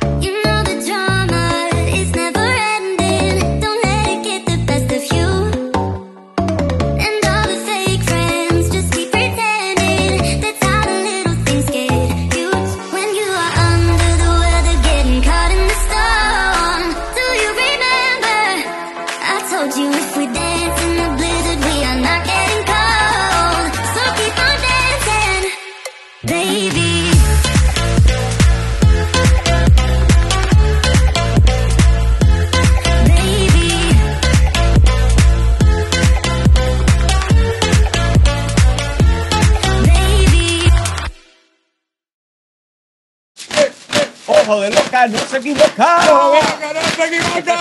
You know the drama is never ending. Don't let it get the best of you. And all the fake friends just keep pretending. That's how the little things get used. When you are under the weather, getting caught in the storm. Do you remember? I told you if we dance in the blizzard, we are not getting cold. So keep on dancing, baby. Ojo de loca, no se equivoca. ¡No se equivoca!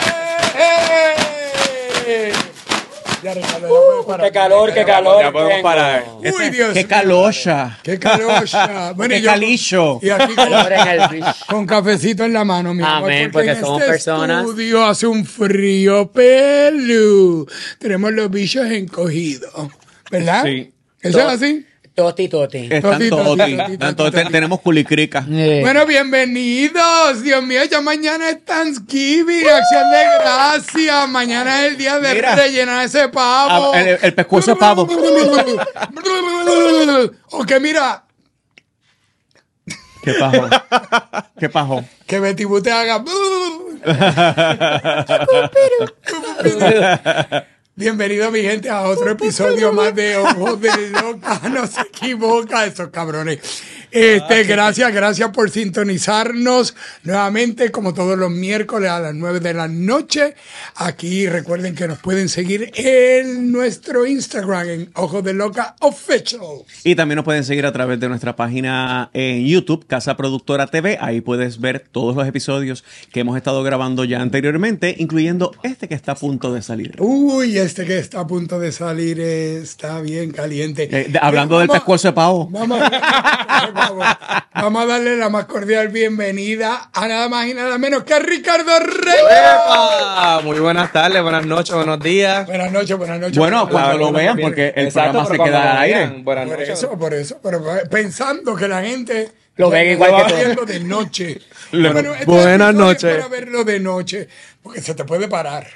Ya, Ricardo, ya puedes parar. Qué calor. Ya podemos parar. Uy, Dios Qué mío. calosha. ¡Qué calosha! Bueno, Qué y yo- calicho. Y aquí Calor en el beach. con cafecito en la mano, mi amor, Amén, porque somos en este personas. estudio hace un frío pelú. Tenemos los bichos encogidos, ¿verdad? Sí. ¿Eso es así? Toti. Están Toti, todos. toti. Tenemos culicrica. Bueno, bienvenidos. Dios mío, ya mañana es Thanksgiving, Acción de Gracias. Mañana es el día de Mira. rellenar ese pavo. El pescuezo de pavo. Ok, mira, Qué pajo. Qué pajo. que Betty Boo te haga. Bienvenido, mi gente, a otro episodio más de Ojos de Loca. No se equivoca, esos cabrones. Gracias por sintonizarnos nuevamente, como todos los miércoles a las 9 de la noche. Aquí recuerden que nos pueden seguir en nuestro Instagram, en Ojos de Loca Official. Y también nos pueden seguir a través de nuestra página en YouTube, Casa Productora TV. Ahí puedes ver todos los episodios que hemos estado grabando ya anteriormente, incluyendo este que está a punto de salir. Uy, este que está a punto de salir está bien caliente. Hablando del pescuezo de pavo. Vamos a darle la más cordial bienvenida a nada más y nada menos que a Ricardo Reyes. ¡Epa! Muy buenas tardes, buenas noches, buenos días. Buenas noches. Bueno, cuando lo vean, porque el programa se queda al aire. Buenas Por noches. eso, pero pensando que la gente Lo ven igual va que tú. viendo de noche. Buenas este buenas episodio es noches. Para verlo de noche, porque se te puede parar.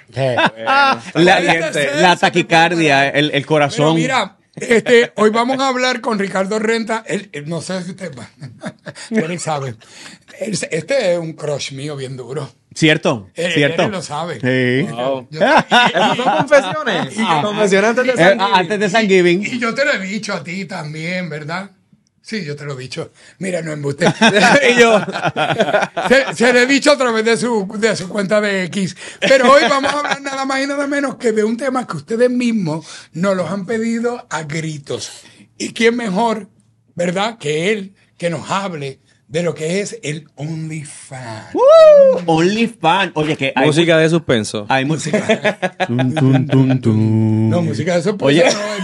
La taquicardia, el Pero corazón. mira, hoy vamos a hablar con Ricardo Renta. Él, no sé si usted tú ni sabe. Este es un crush mío bien duro. ¿Cierto? ¿Cierto? Él lo sabe. Sí. Wow. Yo- ¿Esas son confesiones? Confesiones antes de San Antes de Thanksgiving. Y yo te lo he dicho a ti también, ¿verdad? Sí, yo te lo he dicho. Mira, no embuste. Y yo. Se le he dicho a través de su cuenta de X. Pero hoy vamos a hablar nada más y nada menos que de un tema que ustedes mismos nos los han pedido a gritos. ¿Y quién mejor, verdad, que él, que nos hable de lo que es el OnlyFans? OnlyFans. Oye, que hay Música de suspenso. Hay música. Tum, tum, tum, tum. No, música de eso. Oye.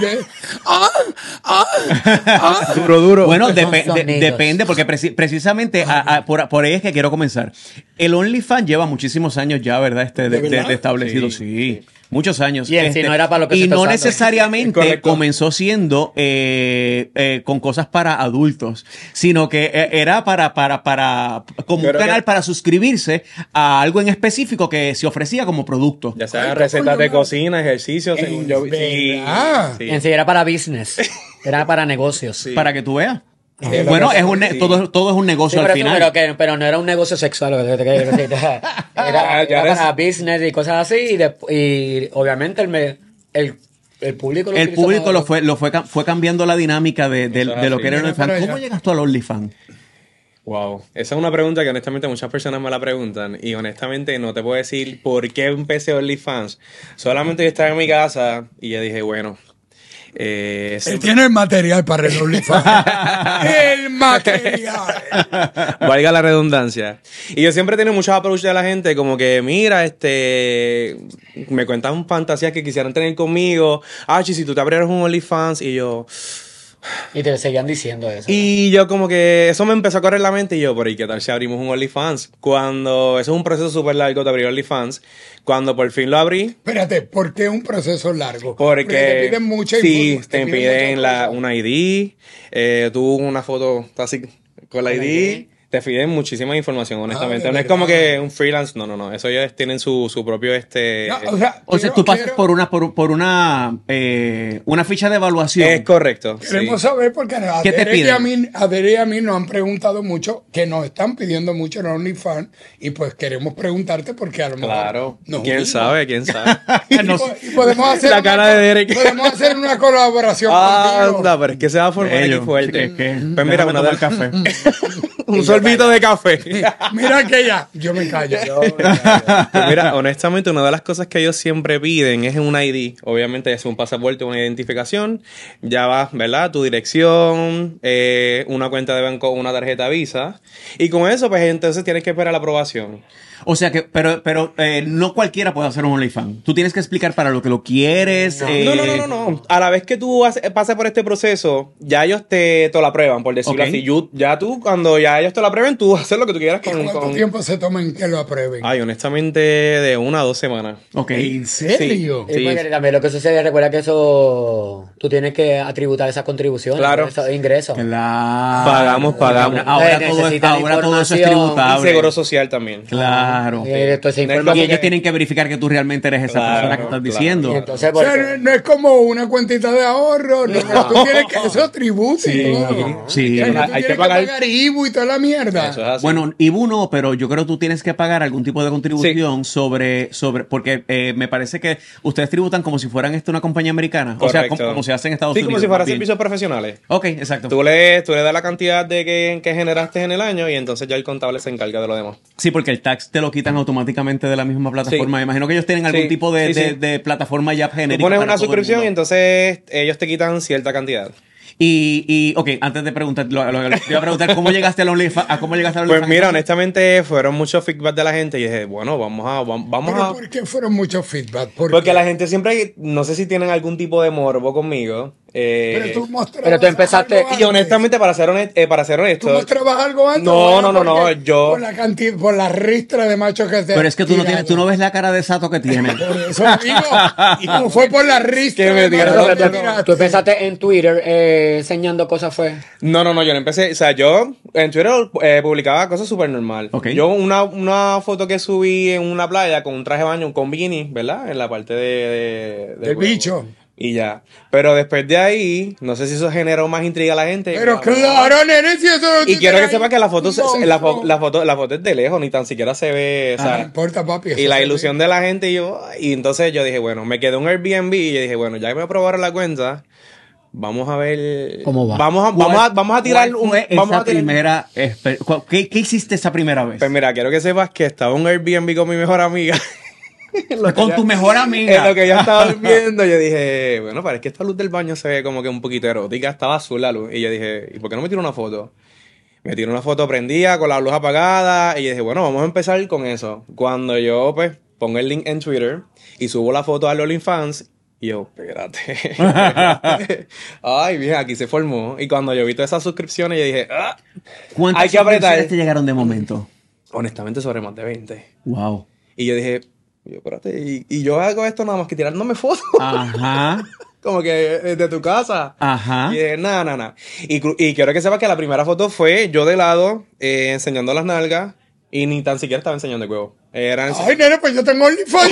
Duro. Bueno, Son sonidos. depende, porque precisamente por ahí es que quiero comenzar. El OnlyFans lleva muchísimos años ya, ¿verdad? ¿De verdad? De establecido, sí. Muchos años. Y en sí no era para lo que se y está no usando. necesariamente Correcto. comenzó siendo con cosas para adultos, sino que era como un Creo canal que- para suscribirse a algo en específico que se ofrecía como producto. Ya sean recetas de cocina, ejercicios, según yo. Sí. verdad. Sí. En sí era para business. Era para negocios. Para que tú veas. Sí. Bueno, Sí. es todo es un negocio Sí, al pero, final. pero no era un negocio sexual. Era Ya eres- para business y cosas así. Y obviamente el público lo El utilizó público para- fue cambiando la dinámica de Eso es lo que era el así. OnlyFans. Mira para ¿Cómo allá. llegas tú al OnlyFans? Wow, esa es una pregunta que honestamente muchas personas me la preguntan y honestamente no te puedo decir por qué empecé OnlyFans. Solamente yo estaba en mi casa y yo dije, bueno, Él tiene el material para el OnlyFans. El material. valga la redundancia. Y yo siempre he tenido muchos approach de la gente como que, mira, me cuentan fantasías que quisieran tener conmigo. Si tú te abrieras un OnlyFans y yo... Y te seguían diciendo eso. Y yo como que eso me empezó a correr la mente y yo, ¿por ahí qué tal si abrimos un OnlyFans? Cuando, eso es un proceso súper largo de abrir OnlyFans. Cuando por fin lo abrí, Espérate, ¿por qué un proceso largo? porque te piden mucha sí, información, te piden muchas cosas. una ID, tú una foto así con la ID, te piden muchísima información, honestamente. de No es verdad. como que un freelance, no. Eso ellos tienen su propio No, o sea, O sea, tú pasas por una ficha de evaluación. Es correcto. Queremos sí. saber porque a ¿Qué te Derek y a piden? mí, nos han preguntado mucho, que nos están pidiendo mucho en OnlyFans, y pues queremos preguntarte porque a lo mejor Claro. nos ¿Quién unimos. sabe? Y podemos hacer La cara de Derek. Podemos hacer una colaboración contigo. Anda, pero es que se va a formar Bello. aquí fuerte. Es que- Pues mira, déjame una tomar de café. un sorbito de café. Mira aquella, yo me callo. Pues mira, honestamente, una de las cosas que ellos siempre piden es un ID. Obviamente, es un pasaporte, una identificación. Ya va, ¿verdad? Tu dirección, una cuenta de banco, una tarjeta Visa. Y con eso, pues entonces tienes que esperar la aprobación. O sea que, pero no cualquiera puede hacer un OnlyFans. Tú tienes que explicar para lo que lo quieres. No. A la vez que tú pases por este proceso, ya ellos te lo aprueban, por decirlo Ok. así. Ya tú, cuando ya ellos te lo aprueben, tú haces lo que tú quieras ¿Y cuánto tiempo se toma en que lo aprueben? Ay, honestamente, de 1 a 2 semanas. Ok. ¿En serio? Sí. Y porque también lo que sucede, recuerda que eso, tú tienes que atributar esas contribuciones, Claro. esos ingresos. Claro. Pagamos. Ahora todo Necesitan eso es información. Y tributable. seguro social también. Claro. Entonces, No es Y como ellos tienen que verificar que tú realmente eres esa Claro, persona que estás claro. diciendo. Y entonces, O sea, no es como una cuentita de ahorro, no, tú tienes que, eso es tributo y todo. Sí. O sea, tú Hay que tienes que pagar- pagar IBU y toda la mierda. Eso es así. Bueno, IBU no, pero yo creo que tú tienes que pagar algún tipo de contribución sobre, porque me parece que ustedes tributan como si fueran una compañía americana. O sea, Correcto. como se hace en Estados Sí, Unidos. como si fueran más bien. servicios profesionales. Ok, exacto. Tú le das la cantidad de que generaste en el año y entonces ya el contable se encarga de lo demás. Sí, porque el tax te lo quitan automáticamente de la misma plataforma. Sí. Me imagino que ellos tienen algún Sí, tipo de, sí, sí. de plataforma ya Tú genérica. pones para una todo el suscripción y mundo. entonces ellos te quitan cierta cantidad. Ok, antes de preguntar, te iba a preguntar cómo llegaste al OnlyFans. Pues mira, honestamente fueron muchos feedback de la gente y dije, bueno, vamos Pero a... ¿por qué fueron muchos feedback? Porque la gente siempre, no sé si tienen algún tipo de morbo conmigo. Pero tú mostrabas Pero tú empezaste- algo Y antes. honestamente, para ser ¿Tú honesto, mostrabas algo antes? No, ¿O era no, no, porque yo- Por la cantidad, por la ristra de machos que se Pero es que tú no tiraron? ves la cara de sato que tiene. Por eso digo, y como fue por la ristra Que me de digan, machos no, que no, tiraste. tú empezaste en Twitter enseñando cosas, fue. No, yo no empecé, o sea, yo en Twitter publicaba cosas súper normal. Ok. Yo una foto que subí en una playa con un traje de baño, con bikini, ¿verdad? En la parte del Del huevo. bicho. Y ya. Pero después de ahí, no sé si eso generó más intriga a la gente. Pero claro, nene, si eso... Y tú quiero que tenías sepas que la foto, un monstruo. la foto es de lejos, ni tan siquiera se ve, o No sea, importa, papi. eso y la se ilusión de la gente y entonces yo dije, bueno, me quedé un Airbnb y yo dije, bueno, ya que me aprobaron la cuenta, vamos a ver ¿Cómo va? Vamos a tirar ¿Cuál fue vamos esa a tirar- primera ¿Qué hiciste esa primera vez? Pues mira, quiero que sepas que estaba un Airbnb con mi mejor amiga. Con tu mejor amiga. En lo que ella estaba durmiendo, yo dije, bueno, parece que esta luz del baño se ve como que un poquito erótica, estaba azul la luz. Y yo dije, ¿y por qué no me tiro una foto? Me tiré una foto prendida con la luz apagada y yo dije, bueno, vamos a empezar con eso. Cuando yo, pues, pongo el link en Twitter y subo la foto a OnlyFans, y yo, espérate. Ay, bien, aquí se formó. Y cuando yo vi todas esas suscripciones, yo dije, ah, ¿Cuántas hay que apretar. suscripciones te llegaron de momento? honestamente sobre más de 20. Wow. Y yo dije, espérate, y yo hago esto nada más que tirándome fotos. Ajá. Como que de tu casa. Ajá. Y dije, nada. Y quiero que sepas que la primera foto fue yo de lado, enseñando las nalgas, y ni tan siquiera estaba enseñando el huevo. Ay, nene, pues yo tengo OnlyFans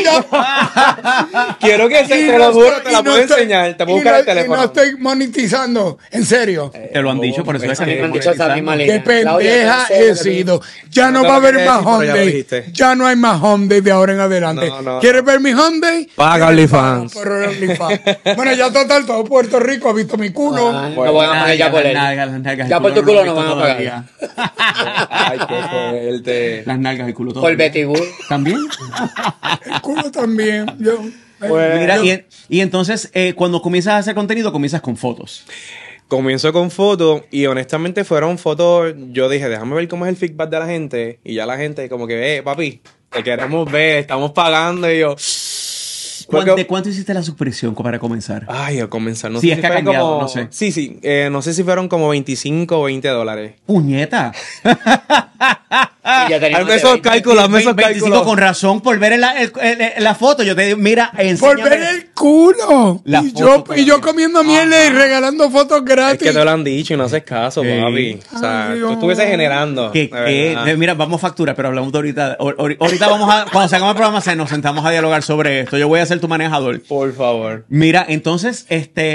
ya. Quiero que Y te no lo juro, estoy- te la y no puedo estoy- enseñar, te puedo y buscar no- el teléfono. Y no estoy monetizando, en serio. Te lo han dicho, por eso es A mí que me han dicho esa misma Qué línea. Claudia, pendeja no sé he lo que- sido. Ya No no te va a lo haber quería más decir, pero home ya lo day. dijiste. Ya no hay más home day de ahora en adelante. No. ¿Quieres ver mi home day? Paga OnlyFans. Por OnlyFans. Bueno, ya total, todo Puerto Rico ha visto mi culo. Ah, no van a pagar ya por él. Las nalgas, Ya el por tu lo culo he no visto van a pagar. todavía. Ay, qué fuerte. Las nalgas, el culo todo. Por Betty Boo. ¿También? El culo también. Yo, Pues, Mira, y entonces, cuando comienzas a hacer contenido, comienzas con fotos. Comienzo con fotos y honestamente fueron fotos, yo dije, déjame ver cómo es el feedback de la gente y ya la gente como que, papi, te queremos ver, estamos pagando y yo... ¿De cuánto hiciste la suscripción para comenzar? Ay, al comenzar, no Sí, sé es si que ha fueron cambiado, como... no sé. Sí, no sé si fueron como $25 o $20. ¡Puñeta! Y ya teníamos Hazme esos cálculos, hazme esos 25 cálculos. con razón por ver la foto. Yo te digo, mira, Por enséñame. ver el culo. La Y foto yo también. comiendo mierda y regalando fotos Es gratis. que te lo han dicho y no haces caso, Sí. papi. O sea, Ay, tú Dios. estuvieses generando. Que, de verdad. mira, vamos a facturar, pero hablamos de ahorita. Ahorita vamos a, cuando sacamos el programa, nos sentamos a dialogar sobre esto. Yo voy a ser tu manejador. Por favor. Mira, entonces,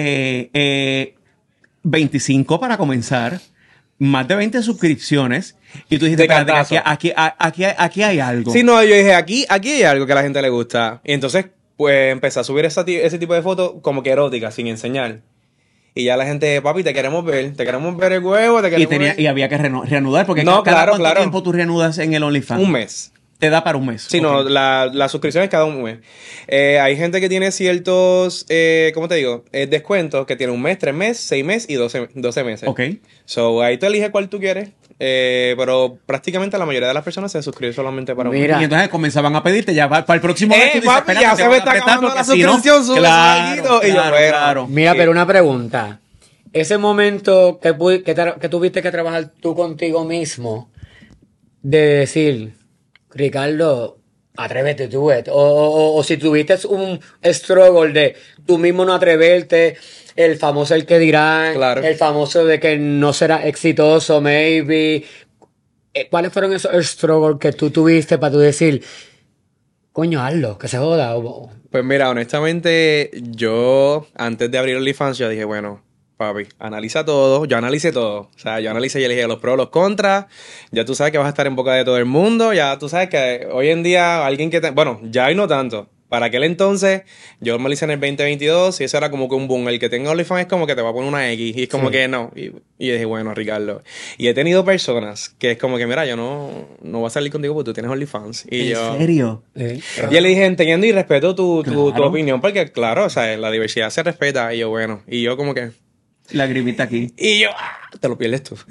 25 para comenzar, más de 20 suscripciones. Y tú dijiste, De espérate, cantazo. aquí hay algo. Sí, no, yo dije, aquí hay algo que a la gente le gusta. Y entonces, pues, empecé a subir ese tipo de fotos como que eróticas, sin enseñar. Y ya la gente, papi, te queremos ver el huevo, te queremos ver. Y había que reanudar, porque No, cada claro, cuánto claro. tiempo tú reanudas en el OnlyFans. Un mes. Te da para un mes. Sí, Ok. no, la suscripción es cada un mes. Hay gente que tiene ciertos, ¿cómo te digo? Descuentos que tiene un mes, 3 meses, 6 meses y 12 meses. Ok. So, ahí tú eliges cuál tú quieres. Pero prácticamente la mayoría de las personas se suscriben solamente para un mes. Mira. Y entonces comenzaban a pedirte ya para el próximo mes. Tú dices, Papi, espérate, ya te se van me a está apretar acabando la porque si no- suscripción, sube Claro, algo. Y yo, claro, bueno. claro. Mira, pero una pregunta. Ese momento que tuviste que trabajar tú contigo mismo, de decir, Ricardo, atrévete tú, o si tuviste un struggle de tú mismo no atreverte, el famoso el que dirán, Claro. el famoso de que no será exitoso, maybe. ¿Cuáles fueron esos struggles que tú tuviste para tú decir, coño, hazlo, que se joda? Pues mira, honestamente, yo antes de abrir OnlyFans, yo dije, bueno, papi, analiza todo. Yo analicé todo. O sea, yo analicé y elegí los pros, los contras. Ya tú sabes que vas a estar en boca de todo el mundo. Ya tú sabes que hoy en día alguien que... Bueno, ya y no tanto. Para aquel entonces, yo me lo hice en el 2022 y eso era como que un boom. El que tenga OnlyFans es como que te va a poner una X. Y es como que no. Y dije, bueno, Ricardo. Y he tenido personas que es como que, mira, yo no voy a salir contigo porque tú tienes OnlyFans. Y ¿En yo... serio? Y yo le dije, entiendo y respeto tu Claro. opinión, porque claro, o sea, la diversidad se respeta. Y yo, bueno, y yo como que... Lagrimita aquí. Y yo, te lo pierdes tú.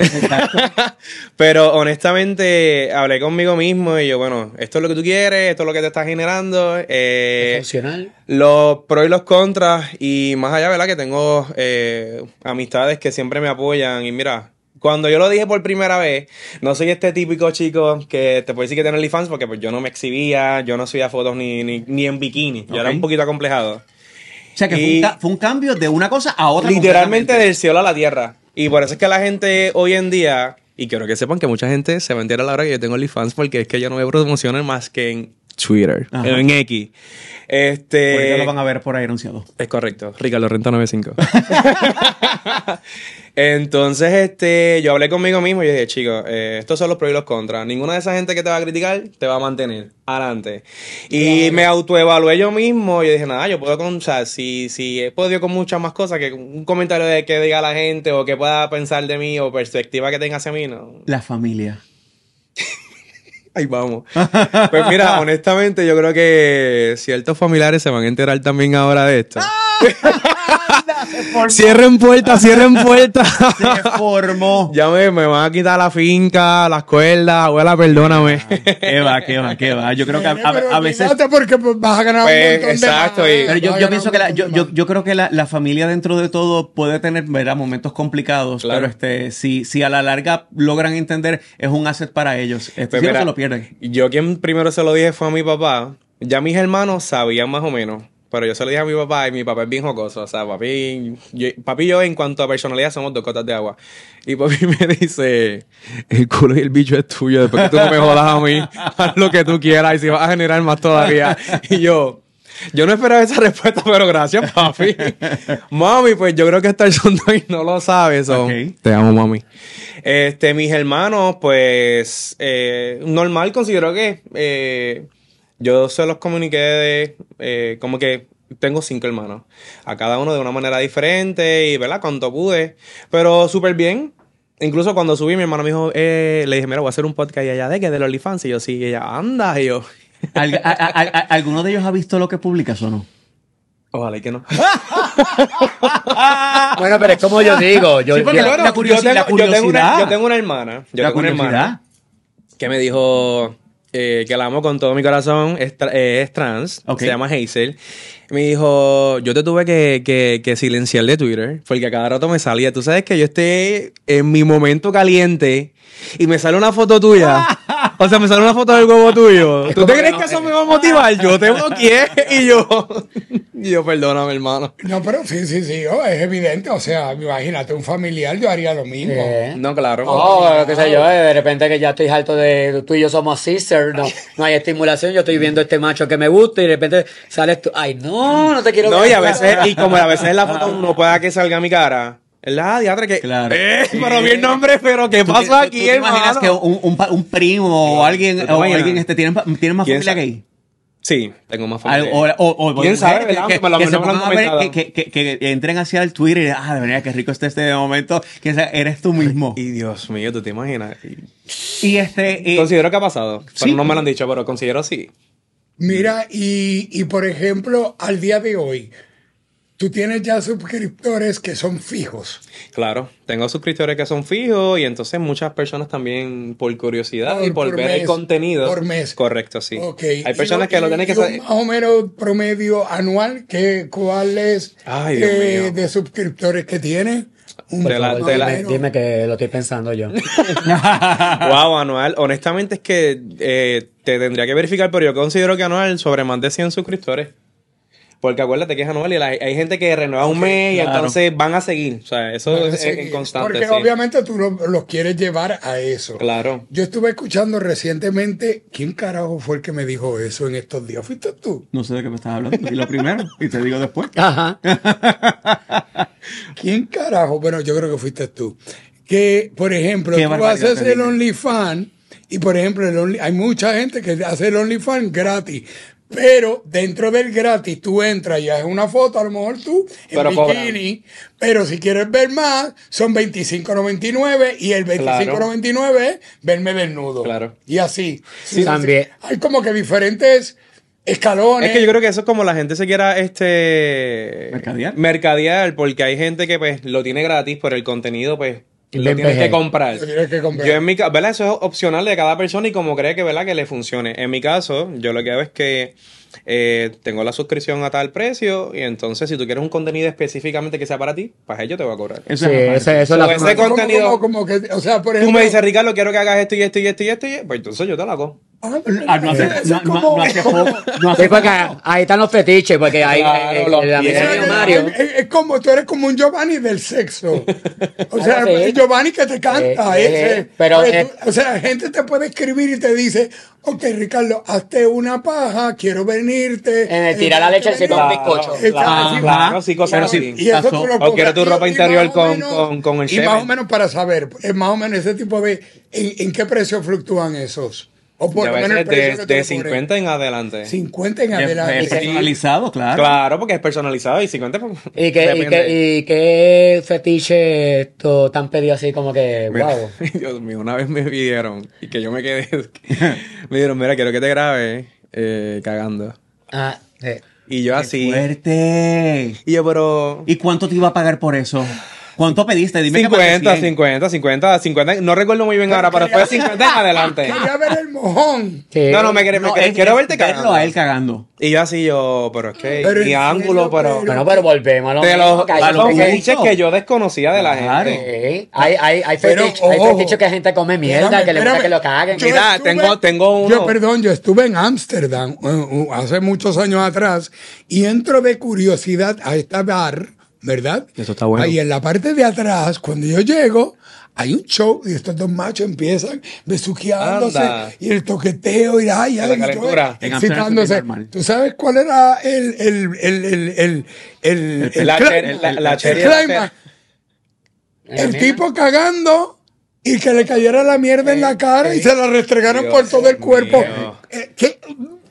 Pero honestamente, hablé conmigo mismo y yo, bueno, esto es lo que tú quieres, esto es lo que te está generando. Funcional. Los pros y los contras. Y más allá, ¿verdad? Que tengo amistades que siempre me apoyan. Y mira, cuando yo lo dije por primera vez, no soy este típico chico que te puede decir que tiene OnlyFans porque pues yo no me exhibía, yo no subía fotos ni en bikini. Yo era Ok. un poquito acomplejado. O sea que Y- fue un cambio de una cosa a otra. Literalmente completamente. del cielo a la tierra. Y por eso es que la gente hoy en día, y quiero que sepan que mucha gente se va a enterar a la hora que yo tengo OnlyFans porque es que yo no me promociono más que en Twitter, Ajá. en X. Ahorita lo van a ver por ahí anunciado. Es correcto, Ricardo Renta 95. Entonces, yo hablé conmigo mismo y dije, chicos, estos son los pros y los contras. Ninguna de esa gente que te va a criticar te va a mantener adelante. Y me autoevalué yo mismo y dije, nada, yo puedo o sea, si he podido con muchas más cosas que un comentario de que diga la gente o que pueda pensar de mí o perspectiva que tenga hacia mí, no. La familia. Ahí vamos. Pues mira, honestamente, yo creo que ciertos familiares se van a enterar también ahora de esto. Cierren puertas, cierren puertas. Se formó. Ya me van a quitar la finca, las cuerdas, abuela, perdóname. ¿Qué va? Yo creo que Pero a veces... fíjate porque pues, vas a ganar Pues, un montón exacto, de y- más. Pero yo Vas a ganar pienso un que montón de más. yo creo que la familia dentro de todo puede tener, ¿verdad?, momentos complicados, Claro. pero si a la larga logran entender, es un asset para ellos. Pues Si no mira, se lo pierden. yo quien primero se lo dije fue a mi papá. Ya mis hermanos sabían más o menos. Pero yo se lo dije a mi papá y mi papá es bien jocoso. O sea, papi y yo en cuanto a personalidad somos 2 gotas de agua. Y papi me dice, el culo y el bicho es tuyo. Después que tú no me jodas a mí, haz lo que tú quieras y si vas a generar más todavía. Y yo no esperaba esa respuesta, pero gracias, papi. Mami, pues yo creo que hasta el son y no lo sabes. So, Ok. te amo, mami. Mis hermanos, pues, normal, considero que yo se los comuniqué como que tengo 5 hermanos. A cada uno de una manera diferente y, ¿verdad? Cuanto pude. Pero súper bien. Incluso cuando subí, mi hermano me dijo, le dije, mira, voy a hacer un podcast allá de que del OnlyFans. Y yo, sí, y ella, anda. Y yo, ¿Alguno de ellos ha visto lo que publicas o no? ojalá y que no. Bueno, pero es como yo digo. Sí, porque yo- la curiosidad. Yo tengo una hermana. Yo La tengo una hermana curiosidad. que me dijo que la amo con todo mi corazón, es trans, Ok. se llama Hazel. Me dijo, yo te tuve que silenciar de Twitter, porque a cada rato me salía. Tú sabes que yo estoy en mi momento caliente y me sale una foto tuya O sea, me sale una foto del huevo tuyo. ¿Tú te crees que eso me va a motivar? Yo te bloqueé y yo, perdóname, hermano. No, pero sí, es evidente. O sea, imagínate, un familiar, yo haría lo mismo. No, claro. Oh, qué sé yo, de repente que ya estoy harto de tú y yo somos sisters, no hay estimulación, yo estoy viendo este macho que me gusta y de repente sales tú, ay no te quiero No, ver. y a veces, a veces en la foto no pueda que salga mi cara. ¿Verdad? Diatra que. Claro. Pero vi el nombre, pero ¿qué pasó aquí, ¿Tú te imaginas hermano? que un primo o alguien, ¿Tú te imaginas? tiene más ¿Quién familia sabe? que ahí? Sí, tengo más familia. ¿Quién sabe, verdad? Por lo que menos se me lo han pongan a ver, comentado. que entren hacia el Twitter y de verdad, qué rico está este momento, que eres tú mismo. Y Dios mío, ¿tú te imaginas? Y Considero que ha pasado. Sí. Pero no me lo han dicho, pero considero sí. Mira, y por ejemplo, al día de hoy, tú tienes ya suscriptores que son fijos. Claro, tengo suscriptores que son fijos y entonces muchas personas también por curiosidad y por ver mes, el contenido. por mes. Correcto, sí. Ok. Hay personas que lo tienen que un saber. más o menos promedio anual, ¿cuál es Ay, Dios mío. de suscriptores que tiene? Dime que lo estoy pensando yo. Wow, anual. Honestamente es que te tendría que verificar, pero yo considero que anual sobre más de 100 suscriptores. Porque acuérdate que es anual y hay gente que renueva un mes y claro. entonces van a seguir. O sea, eso es Sí, constante. porque sí. obviamente tú los quieres llevar a eso. Claro. Yo estuve escuchando recientemente, ¿quién carajo fue el que me dijo eso en estos días? ¿Fuiste tú? no sé de qué me estás hablando, y lo primero, y te digo después. Ajá. ¿Quién carajo? Bueno, yo creo que fuiste tú. Que, por ejemplo, Qué tú barbaridad, haces te el digo. OnlyFans y, por ejemplo, hay mucha gente que hace el OnlyFans gratis. Pero dentro del gratis tú entras y haces una foto, a lo mejor tú en Pero bikini, pero si quieres ver más, son $25.99 y el $25.99 es verme desnudo. Claro. Y así. Sí, también. Hay como que diferentes escalones. Es que yo creo que eso es como la gente se quiera mercadear, porque hay gente que pues lo tiene gratis, pero el contenido pues lo Bien tienes PG. que comprar. Lo tienes que comprar. Yo en mi caso, ¿verdad? Eso es opcional de cada persona y como cree que, ¿verdad? Que le funcione. En mi caso, yo lo que hago es que tengo la suscripción a tal precio y entonces si tú quieres un contenido específicamente que sea para ti, pues yo te voy a cobrar. Eso Sí, es aparte. eso es la So, ese forma. Como- contenido- como que, o sea, por Tú ejemplo, me dices, Ricardo, quiero que hagas esto y esto y esto y esto, pues entonces yo te lo hago. No hace, eso es no como- hace poco. No Sí, hace porque ahí están los fetiches, porque hay Claro, los el amigo pies. mío, Mario. Es como, tú eres como un Giovanni del sexo. O sea, Algo así. Giovanni que te canta. pero, O sea, gente te puede escribir y te dice, ok, Ricardo, hazte una paja, quiero venirte. En el tirar la leche encima de un bizcocho. Claro, sí, cosas así. Y eso tú lo O quiero tu pongas. ropa Y interior más o menos- con el Y más semen. o menos para saber, más o menos ese tipo de, ¿en qué precio fluctúan esos? O por Ya lo ves, menos el precio que de te lo ponen. 50 en adelante. 50 en Es adelante. personalizado, claro. Claro, porque es personalizado y 50 pues, ¿Y depende. qué fetiche esto tan pedido así como que, Mira, wow? Dios mío, una vez me pidieron y que yo me quedé. Me dijeron, mira, quiero que te grabe cagando. Ah, Y yo así. Fuerte. Y yo, pero. ¿Y cuánto te iba a pagar por eso? ¿Cuánto pediste? Dime que 50. No recuerdo muy bien ahora, pero fue 50 en adelante. Quería ver el mojón. sí. No, quiero verte verlo cagando. a él cagando. Y yo así, pero es que. Pero mi en ángulo, serio, pero. Bueno, pero volvemos a lo De mismo, los que hay a lo gente que- que- fetiches que yo desconocía de la Claro. gente. Sí, hay Pero, fetiches ojo. que gente come mierda, Espérame, que le gusta espérame. que lo caguen. Yo Mira, estuve- tengo uno. Yo estuve en Ámsterdam hace muchos años atrás y entro de curiosidad a esta bar, ¿verdad? Eso está bueno. Ahí en la parte de atrás, cuando yo llego, hay un show y estos dos machos empiezan besuqueándose Anda. y el toqueteo y la y todo, calentura. En Ámsterdam excitándose. se normal. ¿Tú sabes cuál era el La cherry de la climax? El tipo cagando y que le cayera la mierda en la cara y se la restregaron Dios por todo el cuerpo. mío. ¿Qué?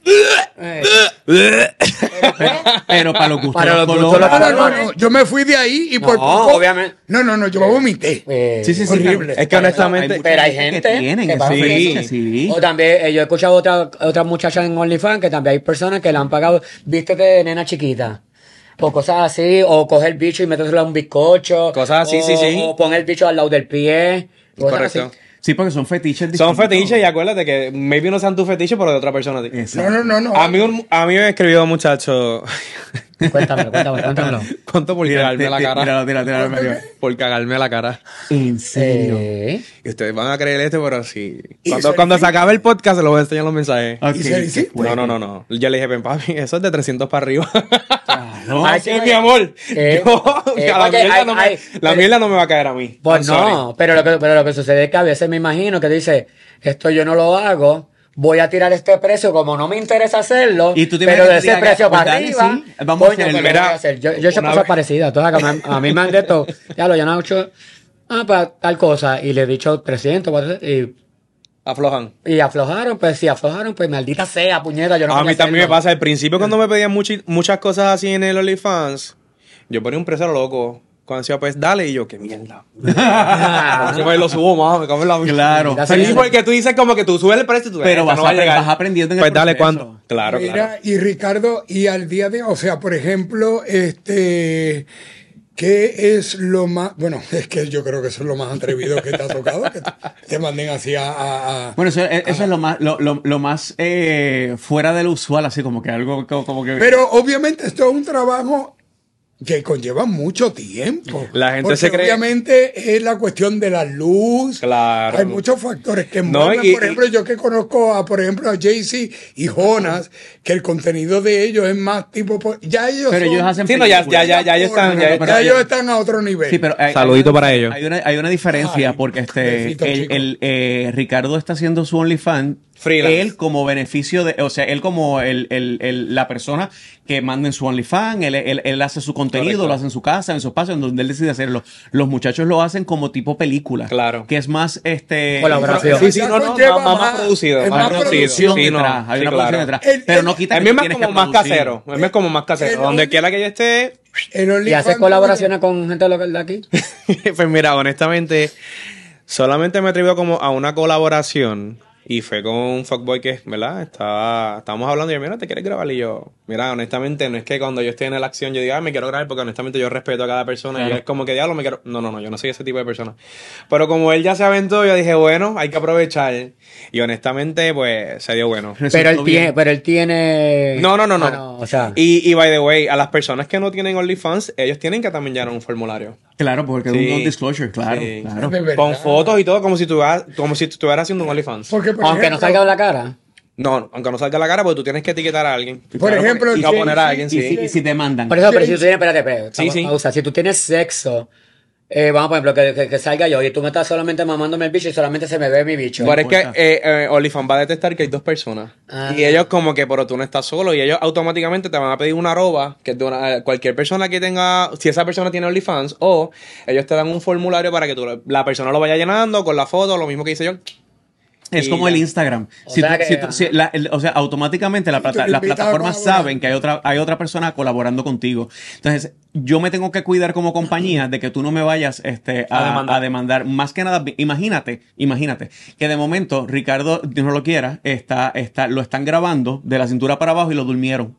Pero para los gustos. Para los colores. gustos, los No. Yo me fui de ahí y por No, poco. obviamente. No, yo me vomité. Sí, sí, sí. Horrible. Es que honestamente. Hay Pero hay mucha gente que tienen que ese pasa fetiche, eso. sí. O también, yo he escuchado otra muchacha en OnlyFans que también hay personas que le han pagado, vístete de nena chiquita. O cosas así, o coger el bicho y metérselo a un bizcocho. Cosas así, sí, sí. O poner el bicho al lado del pie. Cosas Correcto. así. Sí, porque son fetiches Son distintos. fetiches y acuérdate que maybe no sean tus fetiches, pero de otra persona. a ti. Exacto. No. A mí me escribió un muchacho Cuéntamelo. ¿Cuánto por cagarme la cara? Tíralo, Mario. Por cagarme la cara. ¿En serio? Y ustedes van a creer esto, pero sí. ¿Y Cuando se acabe el podcast, se los voy a enseñar los mensajes. Ok, ¿Y se lo hiciste? No. Yo le dije, ven, papi, eso es de 300 para arriba. No, Ay, Sí, mi amor. La mierda no me va a caer a mí. Pues I'm sorry. no, pero lo que sucede es que a veces me imagino que dice, esto yo no lo hago, voy a tirar este precio como no me interesa hacerlo, Y tú te pero de imaginas que ese diga, precio pues para dale, arriba, sí, vamos a coño, hacerlo. pues lo voy a Mira, hacer. Yo he hecho una cosas vez- parecidas, todas que a mí me han de esto, ya lo han hecho, para tal cosa, y le he dicho 300, 400, Aflojan. y aflojaron, pues maldita sea, puñeta, yo no A quería mí también me hacerlo. pasa. Al principio, cuando me pedían muchas cosas así en el OnlyFans, yo ponía un precio loco. Cuando decía, pues dale, y yo, qué mierda. Yo me lo subo más, me cago en la mierda. Claro. Mira, Sí, sí, porque tú dices como que tú subes el precio y tú Pero esta vas no va a llegar. vas aprendiendo en el Pues dale, proceso. ¿cuánto? Claro, Mira, claro. y Ricardo, y al día de, o sea, por ejemplo, ¿qué es lo más, bueno, es que yo creo que eso es lo más atrevido que te ha tocado, que te manden así a Bueno, eso es lo más fuera del usual, así como que algo como que... Pero obviamente esto es un trabajo que conlleva mucho tiempo. La gente porque se cree- obviamente es la cuestión de la luz. Claro. Hay muchos factores que No, envuelven. y- por ejemplo, yo que conozco a, por ejemplo, a Jay-Z y Jonas, que el contenido de ellos es más tipo, ya ellos Pero son- ellos hacen Sí, no, ya películas. ellos están. Ya pero- ellos están a otro nivel. Sí, pero Saludito para ellos. Hay una diferencia Ay, porque besito, chico. Ricardo está haciendo su OnlyFans. Freelance. Él como beneficio de, o sea, él como la persona que manda en su OnlyFans, él hace su contenido, Correcto. lo hace en su casa, en su espacio, en donde él decide hacerlo. Los muchachos lo hacen como tipo película. Claro. Que es más Colaboración. Sí, sí, Ya no, conlleva más producido. es Hay más una producido. producción Sí, no, detrás, hay sí, una claro. producción detrás. El- Pero el- no quita El que mío tú es tienes como que más producir. casero. El mío es como más casero. El Donde Only- quiera que yo esté. El ¿Y OnlyFans haces colaboraciones con gente local de aquí? Pues mira, honestamente, solamente me atrevió como a una colaboración. Y fue con un fuckboy que, ¿verdad? Estábamos hablando y yo, mira, ¿te quieres grabar? Y yo, mira, honestamente, no es que cuando yo esté en la acción yo diga, me quiero grabar, porque honestamente yo respeto a cada persona. Claro. Y es como que diablo, me quiero. No, yo no soy ese tipo de persona. Pero como él ya se aventó, yo dije, bueno, hay que aprovechar. Y honestamente, pues, se dio bueno. Pero él tiene... No. Ah, o sea... Y by the way, a las personas que no tienen OnlyFans, ellos tienen que también llenar un formulario. Claro, porque es Sí. un non-disclosure, claro. Sí. claro. De verdad. Con fotos y todo, como si tú estuvieras haciendo un OnlyFans. Porque, por Aunque no ejemplo, salga de la cara. No, aunque no salga la cara, porque tú tienes que etiquetar a alguien. Por ejemplo, y no sí, poner a sí, alguien, Y, sí. si te mandan. Por eso, pero si tú tienes, espérate, Sí, sí. pausa. Si tú tienes sexo, vamos, por ejemplo, que salga yo y tú me estás solamente mamándome el bicho y solamente se me ve mi bicho. Pero es importa. que OnlyFans va a detectar que hay dos personas. Ah. Y ellos como que, pero tú no estás solo. Y ellos automáticamente te van a pedir una arroba, que es de cualquier persona que tenga, si esa persona tiene OnlyFans, o ellos te dan un formulario para que la persona lo vaya llenando con la foto, lo mismo que hice yo. Es Y como ya. el Instagram. O sea que- O sea, automáticamente tú le las invitas plataformas a colaborar. saben que hay otra persona colaborando contigo. Entonces, yo me tengo que cuidar como compañía de que tú no me vayas a demandar. Más que nada, imagínate que de momento Ricardo, Dios no lo quiera, lo están grabando de la cintura para abajo y lo durmieron.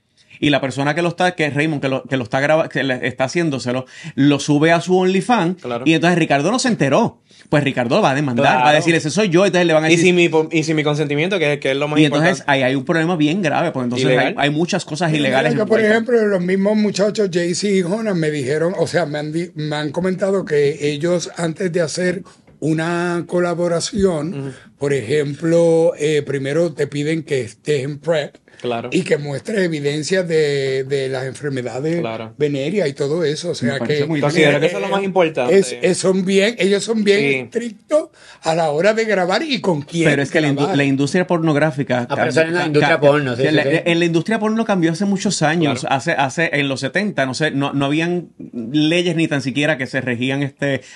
Y la persona que es Raymond, que lo está grabando, que le está haciéndoselo, lo sube a su OnlyFans. Claro. Y entonces Ricardo no se enteró. Pues Ricardo va a demandar, Claro. va a decir, ese soy yo. Entonces le van a Y decir. si mi consentimiento, que es lo más Y entonces importante. ahí hay un problema bien grave, porque entonces Ilegal. hay muchas cosas ilegales. Yo, por envueltas. ejemplo, los mismos muchachos Jay-Z y Jonas me dijeron, o sea, me han comentado que ellos antes de hacer una colaboración, por ejemplo, primero te piden que estés en PrEP. Claro. Y que muestres evidencia de las enfermedades Claro. venéreas y todo eso. O sea Me parece que muy Considero que eso es lo más importante. ellos son bien Sí. estrictos a la hora de grabar y con quién. Pero es que grabar. la industria pornográfica. pero eso es en la industria porno, sí, sí, sí. En la industria porno cambió hace muchos años. Claro. Hace en los 70, no habían leyes ni tan siquiera que se regían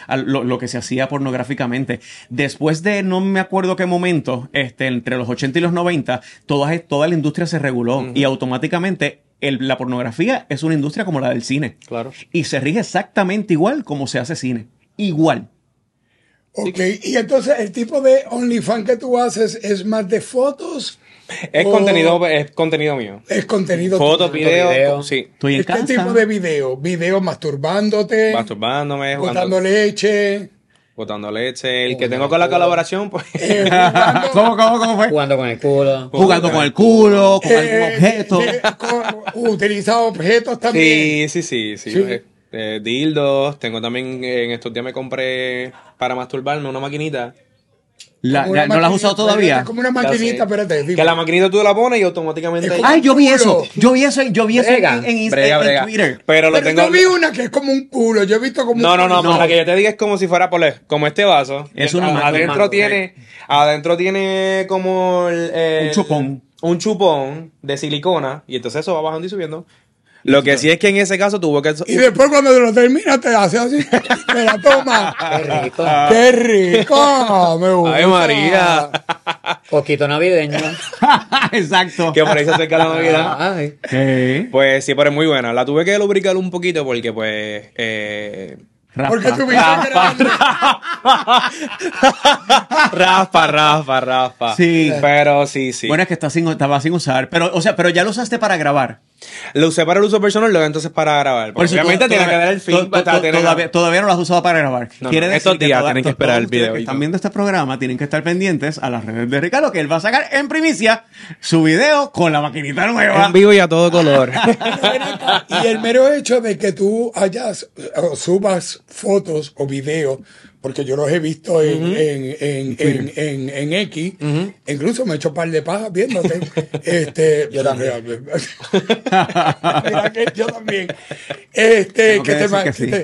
lo que se hacía pornográficamente. Después de no me acuerdo qué momento, entre los 80 y los 90, toda la industria se reguló y automáticamente la pornografía es una industria como la del cine. Claro. Y se rige exactamente igual como se hace cine. Igual. Ok, y entonces el tipo de OnlyFans que tú haces es más de fotos. Es o contenido mío. Es contenido. Fotos, tuyo? videos, sí. Estoy en ¿Qué casa. tipo de video? Video masturbándote, Masturbándome, botando leche. Botando leche. El que tengo con la colaboración, pues. ¿Cómo fue? Jugando con el culo. Jugando con el culo, con algún objeto. Utiliza objetos también. Sí. Dildos. Tengo también, en estos días me compré para masturbarme una maquinita. Como una ¿No la has usado maquinita, todavía? Es como una maquinita, espérate. Que la maquinita tú la pones y automáticamente. Ay, yo vi eso Brega. en Twitter. Pero lo Pero tengo. yo vi una que es como un culo. Yo he visto como No, un culo. para que yo te diga es como si fuera como este vaso. Es una máquina. Adentro tiene como Un chupón. Un chupón de silicona y entonces eso va bajando y subiendo. Lo que sí es que en ese caso tuvo que... Y después cuando te lo terminas te hace así. Te la toma. Qué rico. ¡Qué rico! Me gusta. ¡Ay, María! Poquito navideño. Exacto. Que por ahí se acerca la Navidad. Ay. Sí. Pues sí, pero es muy buena. La tuve que lubricar un poquito porque pues... Porque tu vida es grande. raspa. Sí. Pero sí. Bueno, es que estaba sin usar. Pero ya lo usaste para grabar. Lo usé para el uso personal, luego entonces para grabar. Por eso Obviamente tiene que dar el feedback. Todavía no lo has usado para grabar. No, Quiere decir estos días tienen que esperar todos el video. ustedes que están viendo este programa tienen que estar pendientes a las redes de Ricardo, que él va a sacar en primicia su video con la maquinita nueva. En vivo y a todo color. Y el mero hecho de que tú subas fotos o videos, porque yo los he visto en X, incluso me he hecho un par de pajas viéndote. Yo también. Mira que yo también. Tengo que decir que sí.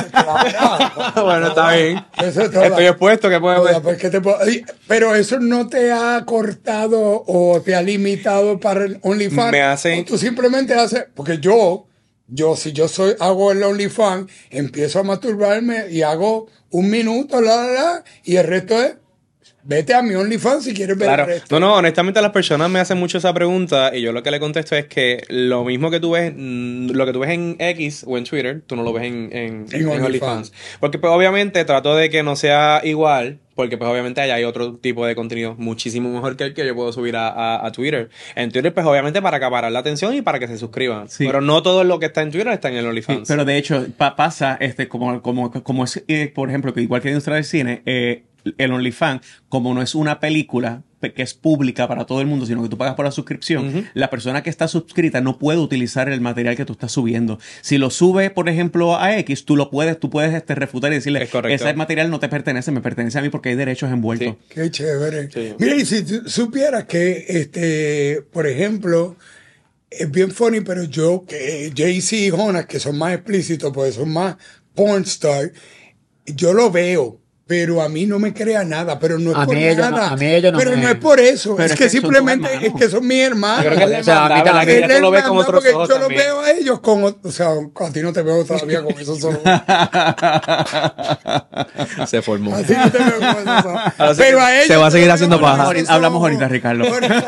Bueno, está bien. Estoy expuesto, que puede ver. Pues, pero eso no te ha cortado o te ha limitado para el OnlyFans. Me hace... O tú simplemente haces, porque si yo hago el OnlyFans, empiezo a masturbarme y hago 1 minuto, y el resto es, vete a mi OnlyFans si quieres ver Claro. el resto. No, honestamente las personas me hacen mucho esa pregunta y yo lo que le contesto es que lo mismo que tú ves, lo que tú ves en X o en Twitter, tú no lo ves en OnlyFans. Porque pues obviamente trato de que no sea igual, porque pues obviamente allá hay otro tipo de contenido muchísimo mejor que el que yo puedo subir a Twitter. En Twitter pues obviamente para acaparar la atención y para que se suscriban. Sí. Pero no todo lo que está en Twitter está en el OnlyFans. Sí, pero de hecho pasa como es, por ejemplo, que igual que en la industria del cine, el OnlyFans, como no es una película que es pública para todo el mundo, sino que tú pagas por la suscripción, la persona que está suscrita no puede utilizar el material que tú estás subiendo. Si lo sube, por ejemplo, a X, tú puedes refutar y decirle, ese material no te pertenece, me pertenece a mí porque hay derechos envueltos. Sí. Qué chévere. Sí. Mira, y si tú supieras que, por ejemplo, es bien funny, pero que Jay-Z y Jonas, que son más explícitos, pues son más porn star, yo lo veo. Pero a mí no me crea nada, pero no es por nada. A mí ellos no pero me... no es por eso, Pero es es que que son simplemente tus hermanos. es que son mis hermanos. Yo creo que es O sea, a mí ¿verdad? Que ya tú lo ves con otros ojos yo los también. veo a ellos o sea, a ti no te veo todavía con esos ojos. Se formó. A ti no te veo con esos ojos. Así Pero que a ellos se va a yo seguir los haciendo veo con paja. esos Hablamos ojos. ahorita, Ricardo.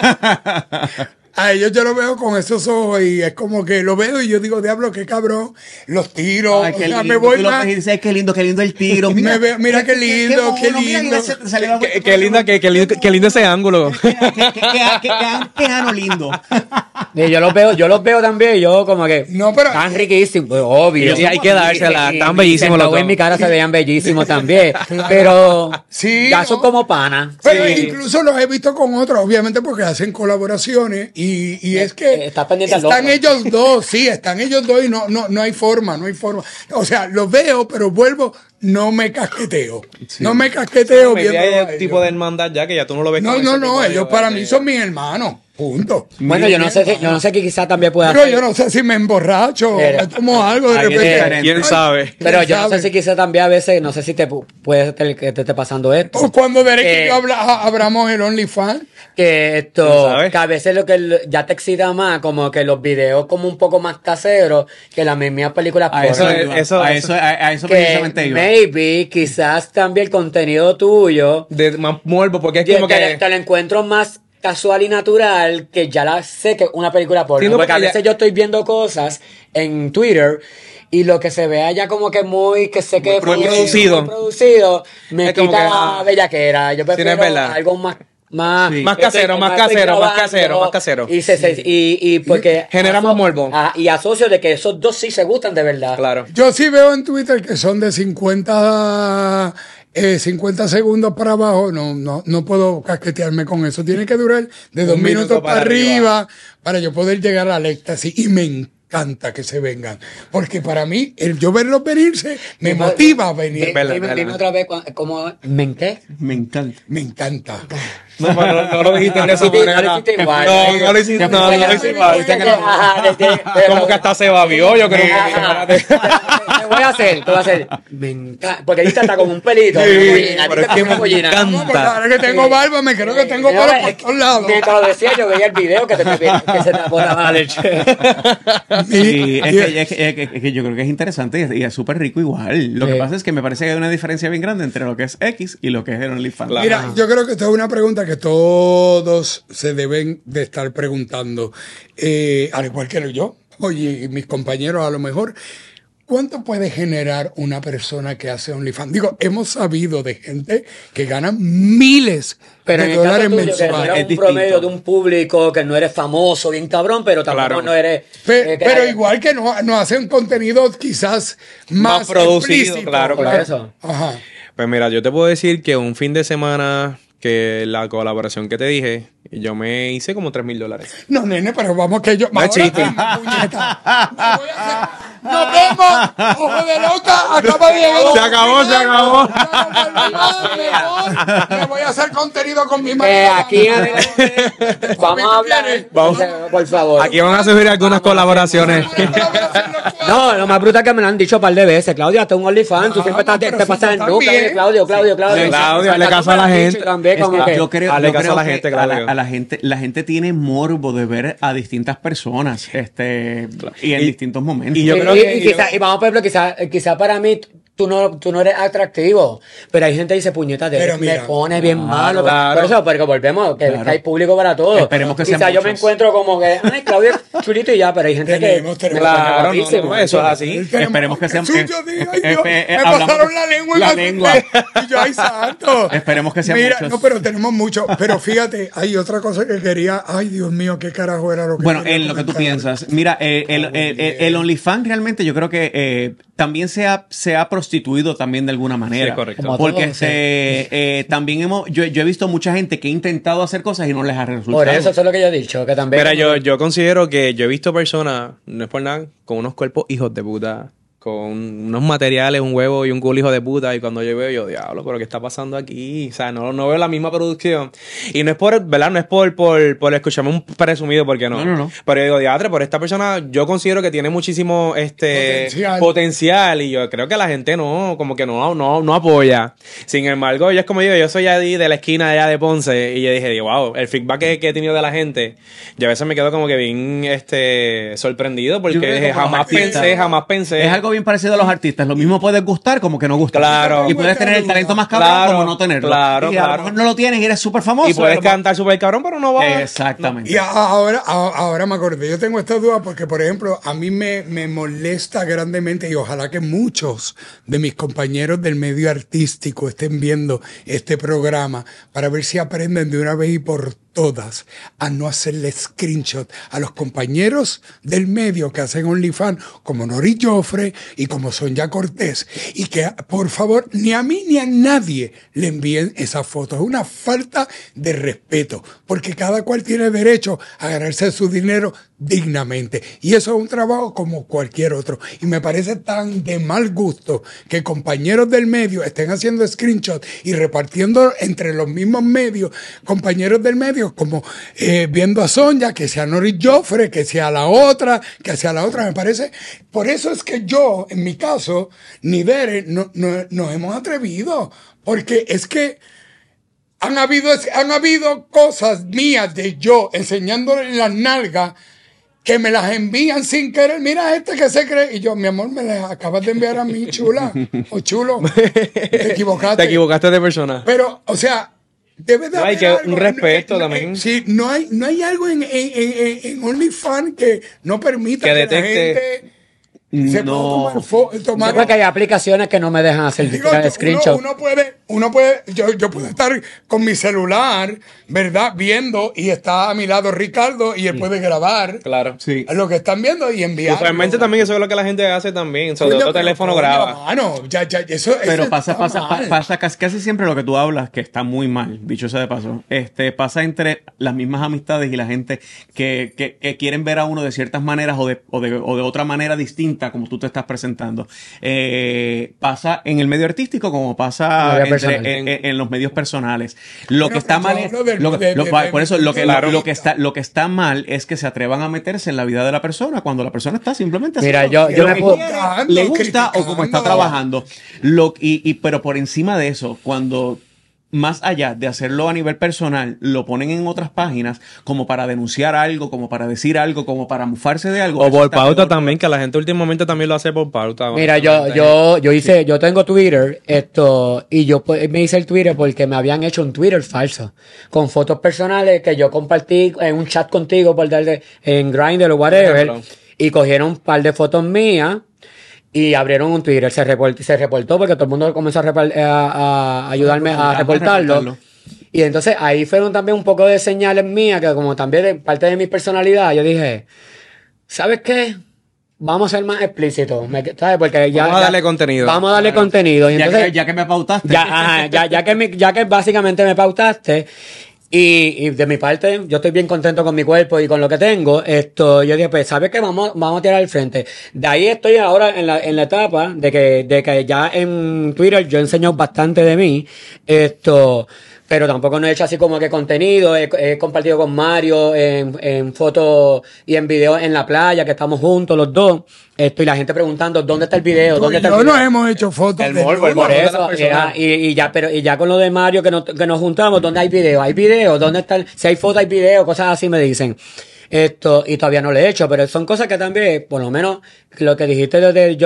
A ellos yo lo veo con esos ojos y es como que lo veo y yo digo, diablo, qué cabrón, los tiro, Ay, qué o sea, lindo. me voy Tú lo más. ves y dices, ay, qué lindo el tiro. Mira qué lindo, qué mono, mira, lindo. se salió la vuelta. Qué lindo ese ángulo. Qué ano lindo. Y yo los veo también y yo como que No, pero- tan riquísimos, pues, obvio. Sí, hay que dársela, Y tan bellísimos los sentado dos. en mi cara se veían bellísimos también, pero Sí, ya son ¿no? como panas. Pero Sí. incluso los he visto con otros, obviamente porque hacen colaboraciones y es que Está pendiente al están otro. ellos dos, sí, están ellos dos y no hay forma. O sea, los veo, pero vuelvo, no me casqueteo. No me casqueteo viendo Hay a un tipo de hermandad ya que ya tú no lo ves. No, con ese tipo no, de- ellos para mí son mis hermanos, punto. Bueno, yo no sé que quizás también pueda Pero hacer. yo no sé si me emborracho o Pero- me tomo algo de Ay, repente. diferente. ¿Quién sabe? Pero ¿Quién yo no sé sabe? si quizás también a veces, no sé si puede ser que te esté pasando esto. O cuando Derek y Eh, yo abramos el OnlyFans. Que ¿Quién esto, sabe? que a veces lo que ya te excita más, como que los videos como un poco más caseros que las mismas películas A porno. eso Que precisamente iba. maybe, quizás también el contenido tuyo De más morbo, porque es te, como que. te lo encuentro más casual y natural que ya sé que es una película porno. Sí, no, porque a porque veces ya- yo estoy viendo cosas en Twitter y lo que se ve allá como que muy, que sé que Muy producido. muy producido, me Es como quita que, la bellaquera. Yo no es prefiero verdad. algo más... Sí. Más casero, más casero, más casero, más casero. Y porque Genera más morbo. y asocio de que esos dos sí se gustan de verdad. Claro. Yo sí veo en Twitter que son de 50 50 segundos para abajo, no puedo casquetearme con eso. Tiene que durar de 2 minutos para arriba para yo poder llegar al éxtasis. Y me encanta que se vengan. Porque para mí, el yo verlos venirse me motiva a venir. Dime otra vez, ¿cómo? ¿Qué? Me encanta. Me encanta. No lo dijiste en esa No lo manera. hiciste igual. No lo hiciste igual. Como que hasta se babió, yo creo. Te voy a hacer. Me encanta. Porque ahí está como un pelito. Pero es que me encanta. No, porque ahora que tengo barba, me creo que tengo pelo por todos lados. Mientras lo decía, yo veía el video que se te aportaba la leche. Sí, es que yo creo que es interesante y es súper rico igual. Lo que pasa es que me parece que hay una diferencia bien grande entre lo que es X y lo que es el OnlyFans. Mira, yo creo que esto es una pregunta que todos se deben de estar preguntando, al igual que yo, oye, y mis compañeros a lo mejor, ¿cuánto puede generar una persona que hace OnlyFans? Digo, hemos sabido de gente que gana miles Pero de en el caso dólares tuyo, que no mensuales. eres un promedio de un público, que no eres famoso, bien cabrón, pero tampoco no eres... Pero igual que no hacen contenido quizás más producido, explícito. claro. Por eso. Ajá. Pues mira, yo te puedo decir que un fin de semana, que la colaboración que te dije, yo me hice como $3,000. No, nene, pero vamos que yo... No es chiste. Puñeta. Me voy a hacer- ¡Nos vemos! ¡Ojo de loca! ¡Acaba de llegar! Se acabó. Me voy a hacer contenido con mi madre. Aquí vamos a hablar, por favor. Aquí van a subir algunas colaboraciones. No, lo más brutal es que me lo han dicho un par de veces. Claudio, hasta un OnlyFans, tú siempre te pasas en nuca. Claudio. Claudio, hazle caso a la gente. También, como que... Yo creo, Hazle yo caso creo a la que gente, Claudio. la gente tiene morbo de ver a distintas personas y en distintos momentos. y yo creo y vamos, por ejemplo, quizá para mí tú no eres atractivo, pero hay gente que dice, puñeta, Pero me mira, pone bien malo. claro. Por eso, porque volvemos, que hay público para todo. Esperemos que sean quizá yo me muchos. encuentro como que, ay, Claudio es chulito y ya, pero hay gente Tenemos, que... Claro, guapísimo. no, eso es así. Esperemos que sean- Suyo, Dios, ay, Dios, me hablamos- pasaron la lengua en la el- lengua. Y yo, ay, santo. Esperemos que sean Mira, muchos. no, pero tenemos mucho. Pero fíjate, hay otra cosa que quería. Ay, Dios mío, qué carajo era lo que Bueno, quería en lo que tú comentar. piensas. Mira, el OnlyFans realmente yo creo que también se ha prostituido también de alguna manera. Sí, correcto. Como Porque todo, también yo he visto mucha gente que ha intentado hacer cosas y no les ha resultado. Por eso es lo que yo he dicho, que también... Mira, yo considero que yo he visto personas, no es por nada, con unos cuerpos hijos de puta, con unos materiales, un huevo y un culo hijo de puta, y cuando yo veo, yo, diablo, pero ¿qué está pasando aquí? O sea, no veo la misma producción. Y no es por, ¿verdad? No es por escucharme un presumido, porque no. No. Pero yo digo, diatre, por esta persona yo considero que tiene muchísimo potencial, y yo creo que la gente como que no apoya. Sin embargo, yo es como yo soy ahí de la esquina allá de Ponce, y yo dije, wow, el feedback que he tenido de la gente, yo a veces me quedo como que bien sorprendido, Yo porque creo que dije, como artista, jamás pensé. Es algo bien parecido a los artistas. Lo mismo puede gustar como que no gusta. Claro. Y puedes tener el talento más cabrón Claro, como no tenerlo. claro, y a lo claro. mejor no lo tienes y eres súper famoso. Y puedes a lo mejor- cantar súper cabrón, pero no va. Exactamente. Y ahora me acordé, yo tengo esta duda porque, por ejemplo, a mí me molesta grandemente y ojalá que muchos de mis compañeros del medio artístico estén viendo este programa para ver si aprenden de una vez y por todas a no hacerle screenshot a los compañeros del medio que hacen OnlyFans como Nori Joffre y como Sonia Cortés, y que por favor ni a mí ni a nadie le envíen esas fotos. Es una falta de respeto porque cada cual tiene derecho a ganarse su dinero dignamente, y eso es un trabajo como cualquier otro, y me parece tan de mal gusto que compañeros del medio estén haciendo screenshot y repartiendo entre los mismos medios, compañeros del medio como viendo a Sonia, que sea Nori Joffre, que sea la otra, me parece. Por eso es que yo, en mi caso, ni Dere, nos hemos atrevido, porque es que han habido cosas mías de yo enseñándole las nalgas que me las envían sin querer. Mira este que se cree. Y yo, mi amor, me las acabas de enviar a mí, chula. O chulo. Te equivocaste. Te equivocaste de persona. Pero, o sea, debe de No, hay haber que algo. un respeto también. Sí, no hay algo en OnlyFans que no permita Que que, detecte. la gente Se No. puede tomar Yo creo que hay aplicaciones que no me dejan hacer Digo, screenshot. uno puede, yo puedo estar con mi celular, ¿verdad? Viendo y está a mi lado Ricardo y él puede grabar Claro. Sí. lo que están viendo y enviar. Usualmente también eso es lo que la gente hace también. Sobre todo teléfono graba. Pero pasa casi siempre lo que tú hablas, que está muy mal, dicho sea de paso. Pasa entre las mismas amistades y la gente que quieren ver a uno de ciertas maneras o de otra manera distinta como tú te estás presentando. Pasa en el medio artístico como pasa en los medios personales. Lo que está mal es lo que está mal es que se atrevan a meterse en la vida de la persona cuando la persona está simplemente Mira, haciendo yo lo me que puedo- quiere, le gusta o como está criticando. trabajando. Pero por encima de eso, cuando más allá de hacerlo a nivel personal, lo ponen en otras páginas como para denunciar algo, como para decir algo, como para mufarse de algo. O Eso por está pauta peor. también, que la gente últimamente también lo hace por pauta. Mira, yo tengo Twitter, y yo me hice el Twitter porque me habían hecho un Twitter falso, con fotos personales que yo compartí en un chat contigo por darle en Grindr o whatever, Ejemplo. y cogieron un par de fotos mías y abrieron un Twitter, se reportó porque todo el mundo comenzó a ayudarme a reportarlo. Y entonces ahí fueron también un poco de señales mías, que como también de parte de mi personalidad, yo dije, ¿sabes qué? Vamos a ser más explícitos, ¿sabes? Porque Vamos a darle contenido. Vamos a darle contenido. Y entonces, Ya que me pautaste. ya que básicamente me pautaste, y de mi parte, yo estoy bien contento con mi cuerpo y con lo que tengo. Yo dije, pues, ¿sabes qué? Vamos a tirar al frente. De ahí estoy ahora en la etapa de que ya en Twitter yo enseño bastante de mí. Pero tampoco no he hecho así como que contenido. He compartido con Mario en fotos y en videos en la playa, que estamos juntos los dos. Y la gente preguntando, ¿dónde está el video? ¿Dónde está el Yo video? no hemos hecho fotos El de morbo, el todo. Por morbo. eso, y ya con lo de Mario que nos juntamos, ¿dónde hay video? ¿Hay video? ¿Dónde está si hay foto, hay video? Cosas así me dicen. Y todavía no lo he hecho, pero son cosas que también, por lo menos, lo que dijiste de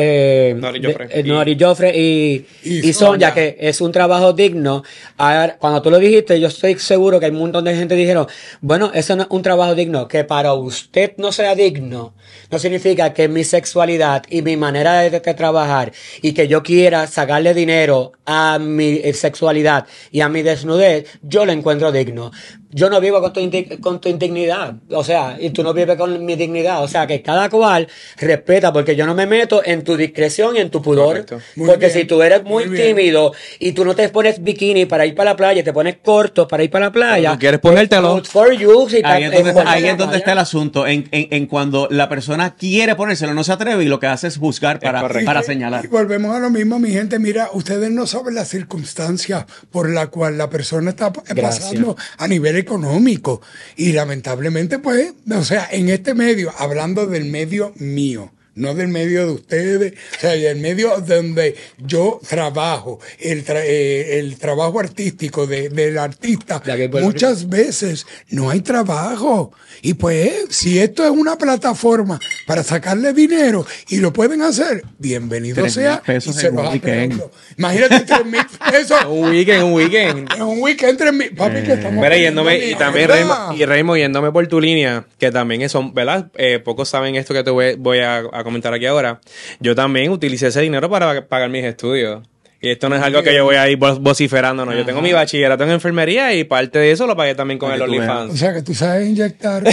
Nori Joffre y Sonia, que es un trabajo digno. Ahora, cuando tú lo dijiste, yo estoy seguro que hay un montón de gente que dijeron, bueno, eso no es un trabajo digno, que para usted no sea digno, no significa que mi sexualidad y mi manera de trabajar y que yo quiera sacarle dinero a mi sexualidad y a mi desnudez, yo lo encuentro digno. Yo no vivo con tu indignidad, o sea, y tú no vives con mi dignidad, o sea, que cada cual respeta, porque yo no me meto en tu discreción y en tu pudor, Correcto. Muy porque bien, si tú eres muy muy bien. tímido y tú no te pones bikini para ir para la playa, te pones corto para ir para la playa, Cuando quieres ponértelo. good for you, si Ahí es estás- donde está el asunto, en cuando la persona quiere ponérselo, no se atreve y lo que hace es buscar correcto. para señalar. Y volvemos a lo mismo, mi gente. Mira, ustedes no saben las circunstancias por la cual la persona está pasando a nivel económico. Y lamentablemente, pues, o sea, en este medio, hablando del medio mío, no del medio de ustedes, o sea, del medio donde yo trabajo, el trabajo artístico del artista, De aquí en Puerto muchas veces no hay trabajo. Y pues, si esto es una plataforma para sacarle dinero y lo pueden hacer, bienvenido 3,000 sea. pesos y se en los un weekend. aplaudo. Imagínate 3,000 pesos Un weekend. en un weekend, 3,000. Papi, que estamos Mira, yéndome, poniendo y también mierda. Raymond, yéndome por tu línea, que también son, ¿verdad? Pocos saben esto que te voy a comentar aquí ahora. Yo también utilicé ese dinero para pagar mis estudios. Y esto no es algo que yo voy a ir vociferando, no. Yo tengo mi bachillerato en enfermería y parte de eso lo pagué también con Para el que tú O OnlyFans. sea, que tú sabes inyectar.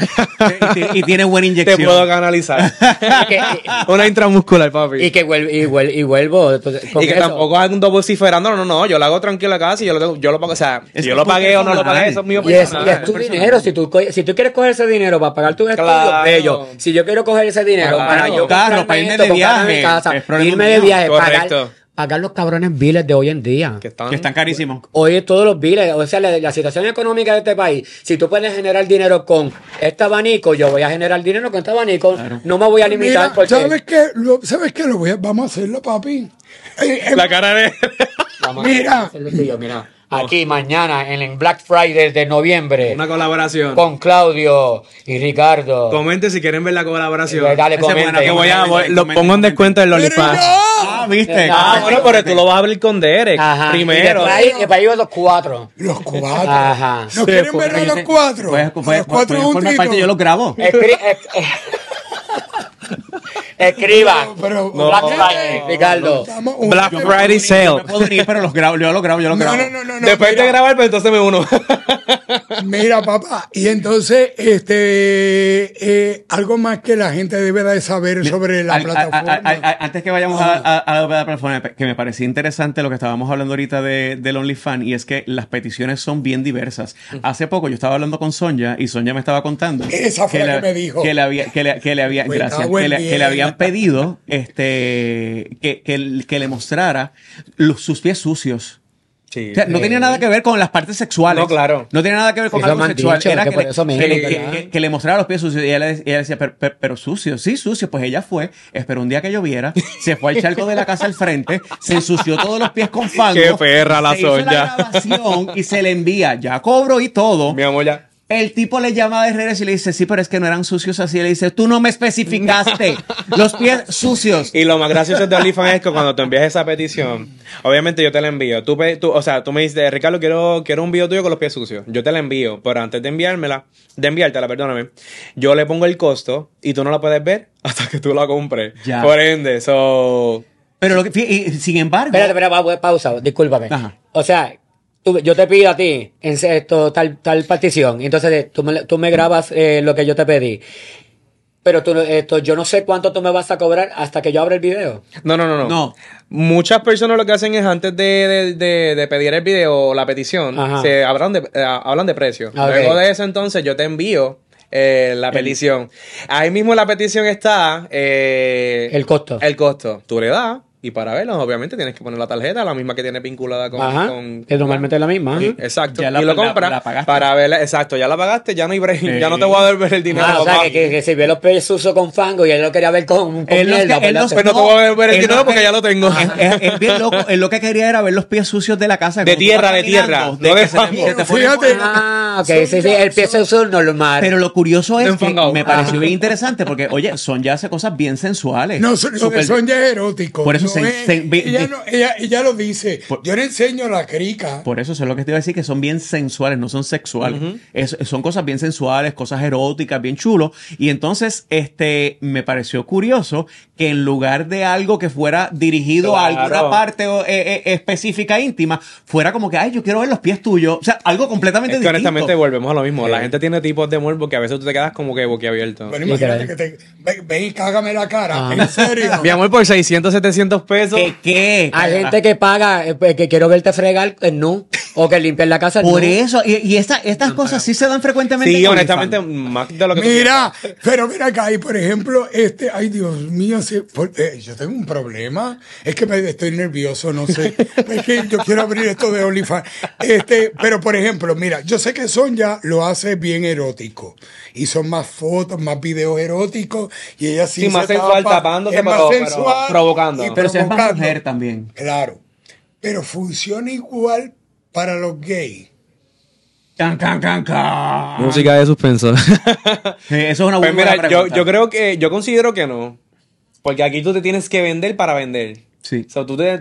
Y tiene buena Te inyección. puedo canalizar. que- Una intramuscular, papi. y que vuelvo. Entonces, con Y que eso. tampoco ando vociferando, no, yo lo hago tranquilo en la casa y yo lo pago, o sea, Es si yo que lo es tu pagué o no lo personal. pagué, eso es mío Y es personal. tu dinero. Si tú quieres coger ese dinero para pagar tus estudios, Claro. bello. Si yo quiero coger ese dinero Claro. para yo Carro, comprarme para irme esto, de comprarme viaje, mi casa, es problema irme de mío. viaje, Correcto. pagar los cabrones biles de hoy en día. Que están, Que están carísimos. Hoy todos los biles, o sea, la situación económica de este país, si tú puedes generar dinero con este abanico, yo voy a generar dinero con este abanico, no me voy a limitar Mira, porque... ¿sabes qué? ¿Sabes qué? Vamos a hacerlo, papi. la cara de... Mira. Hacerlo tú y yo, mira. Aquí mañana en el Black Friday de noviembre Una colaboración. con Claudio y Ricardo. Comente si quieren ver la colaboración. Dale, Esa es buena, comenta. qué buena. Lo pongo en descuento en Pero OnlyFans. Ah, ¿viste? Ah, bueno, pero tú lo vas a abrir con Derek Ajá. primero. Y después ahí los cuatro. Los cuatro. Ajá. ¿No quieren ver a los cuatro? A los cuatro Puedes formar juntitos. parte, yo los grabo. Escriban. Pero, Black Friday, Ricardo. Black Friday Yo sale. me puedo unir, pero los grabo, yo lo grabo. No. Después de mira, grabar, pues entonces me uno. Mira, papá, y entonces, algo más que la gente debe de saber sobre la plataforma. Antes que vayamos a la plataforma, que me parecía interesante lo que estábamos hablando ahorita del OnlyFans, y es que las peticiones son bien diversas. Hace poco yo estaba hablando con Sonia y Sonia me estaba contando Esa fue la que me dijo. que le habían pedido que le mostrara sus pies sucios. Sí. O sea, no tenía nada que ver con las partes sexuales. No, claro. No tenía nada que ver con Eso algo me han sexual. dicho, Era que por eso mismo, que le mostrara los pies sucios. Y ella decía, pero sucios. Sí, sucios. Pues ella fue, esperó un día que lloviera, se fue al charco de la casa al frente, se ensució todos los pies con fango. Qué perra la se hizo Sonia. la grabación y se le envía. Ya cobro y todo. Mi amor, ya. El tipo le llama de regreso y le dice, sí, pero es que no eran sucios así. Y le dice, tú no me especificaste los pies sucios. Y lo más gracioso de OnlyFans es que cuando tú envías esa petición, obviamente yo te la envío. Tú me dices, Ricardo, quiero un video tuyo con los pies sucios. Yo te la envío, pero antes de enviártela, perdóname, yo le pongo el costo y tú no la puedes ver hasta que tú la compres. Ya. Por ende, Pero sin embargo... Espera, pausa, discúlpame. Ajá. O sea, yo te pido a ti tal partición, entonces tú me grabas lo que yo te pedí. Pero yo no sé cuánto tú me vas a cobrar hasta que yo abra el video. No. Muchas personas lo que hacen es antes de pedir el video o la petición, Ajá. hablan de precio. Okay. Luego de eso, entonces, yo te envío la petición. Ahí mismo en la petición está El costo. El costo. Tú le das. Y para verlo, obviamente, tienes que poner la tarjeta, la misma que tienes vinculada Ajá, que normalmente es la misma. Sí, exacto. Ya y lo compras la pagaste. para verla. Exacto, ya la pagaste, ya no hay break, ya no te voy a devolver el dinero. O sea, papá. que si ve los pies sucios con fango y él lo quería ver con Él no- mierda, él no- ¿verdad? Pues no te voy a devolver el él dinero no- porque ya lo tengo. Es bien loco. Él lo que quería era ver los pies sucios de la casa. De Cuando tú vas tierra, caminando, no de que se te- fango. se te pone- Fíjate. Ah, ok, sí, el pie sucio normal. Pero lo curioso es que Enfangado. me pareció bien interesante porque, oye, Sonia hace cosas bien sensuales. No, lo de Súper- Sonia es erótico. Por eso ella lo dice. Yo le enseño la crica. Por eso es lo que te iba a decir, que son bien sensuales, no son sexuales. Son cosas bien sensuales, cosas eróticas, bien chulo. Y entonces, me pareció curioso que en lugar de algo que fuera dirigido a alguna Claro. parte específica, íntima, fuera como que, ay, yo quiero ver los pies tuyos. O sea, algo completamente Es que distinto. honestamente volvemos a lo mismo. La gente tiene tipos de morbo que a veces tú te quedas como que boquiabierto. Bueno, imagínate que ven y cágame la cara. En serio. Mi amor, por 600, 700 pesos. ¿Qué? Hay gente que paga, que quiero verte fregar en nu, o que limpiar la casa en Por nu. eso, y estas cosas sí se dan frecuentemente. Sí, en honestamente, OnlyFans. más de lo que tú Mira, pero mira acá, y por ejemplo, ay Dios mío, yo tengo un problema, es que estoy nervioso, no sé, es que yo quiero abrir esto de OnlyFans, pero por ejemplo, mira, yo sé que Sonia lo hace bien erótico, y son más fotos, más videos eróticos, y ella sí Sí, más sensual, tapándose, es más pero sensual, provocando. y Pero si es más provocando. mujer también. Claro, pero funciona igual para los gays. Can, can, can, can. Música de suspenso. Sí, eso es una Pues buena mira, pregunta. yo considero que no. Porque aquí tú te tienes que vender para vender. Sí. O sea,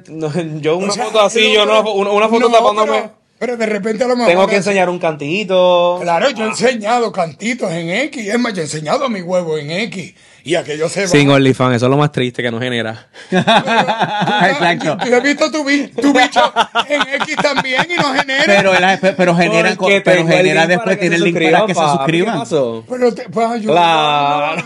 yo una O sea, foto así, una foto no, tapándome. pero de repente a lo mejor Tengo que enseñar un cantito. Claro, yo he enseñado cantitos en X. Es más, yo he enseñado mi huevo en X. Y aquello se va. Sin OnlyFans, eso es lo más triste que nos genera. Exacto. Yo he visto tu bicho en X también y no genera. Pero genera, Porque pero tengo el genera link después, para que tiene el se link para que se suscriban, papi. suscriban. ¿Qué pasó? Pero te puedes ayudar.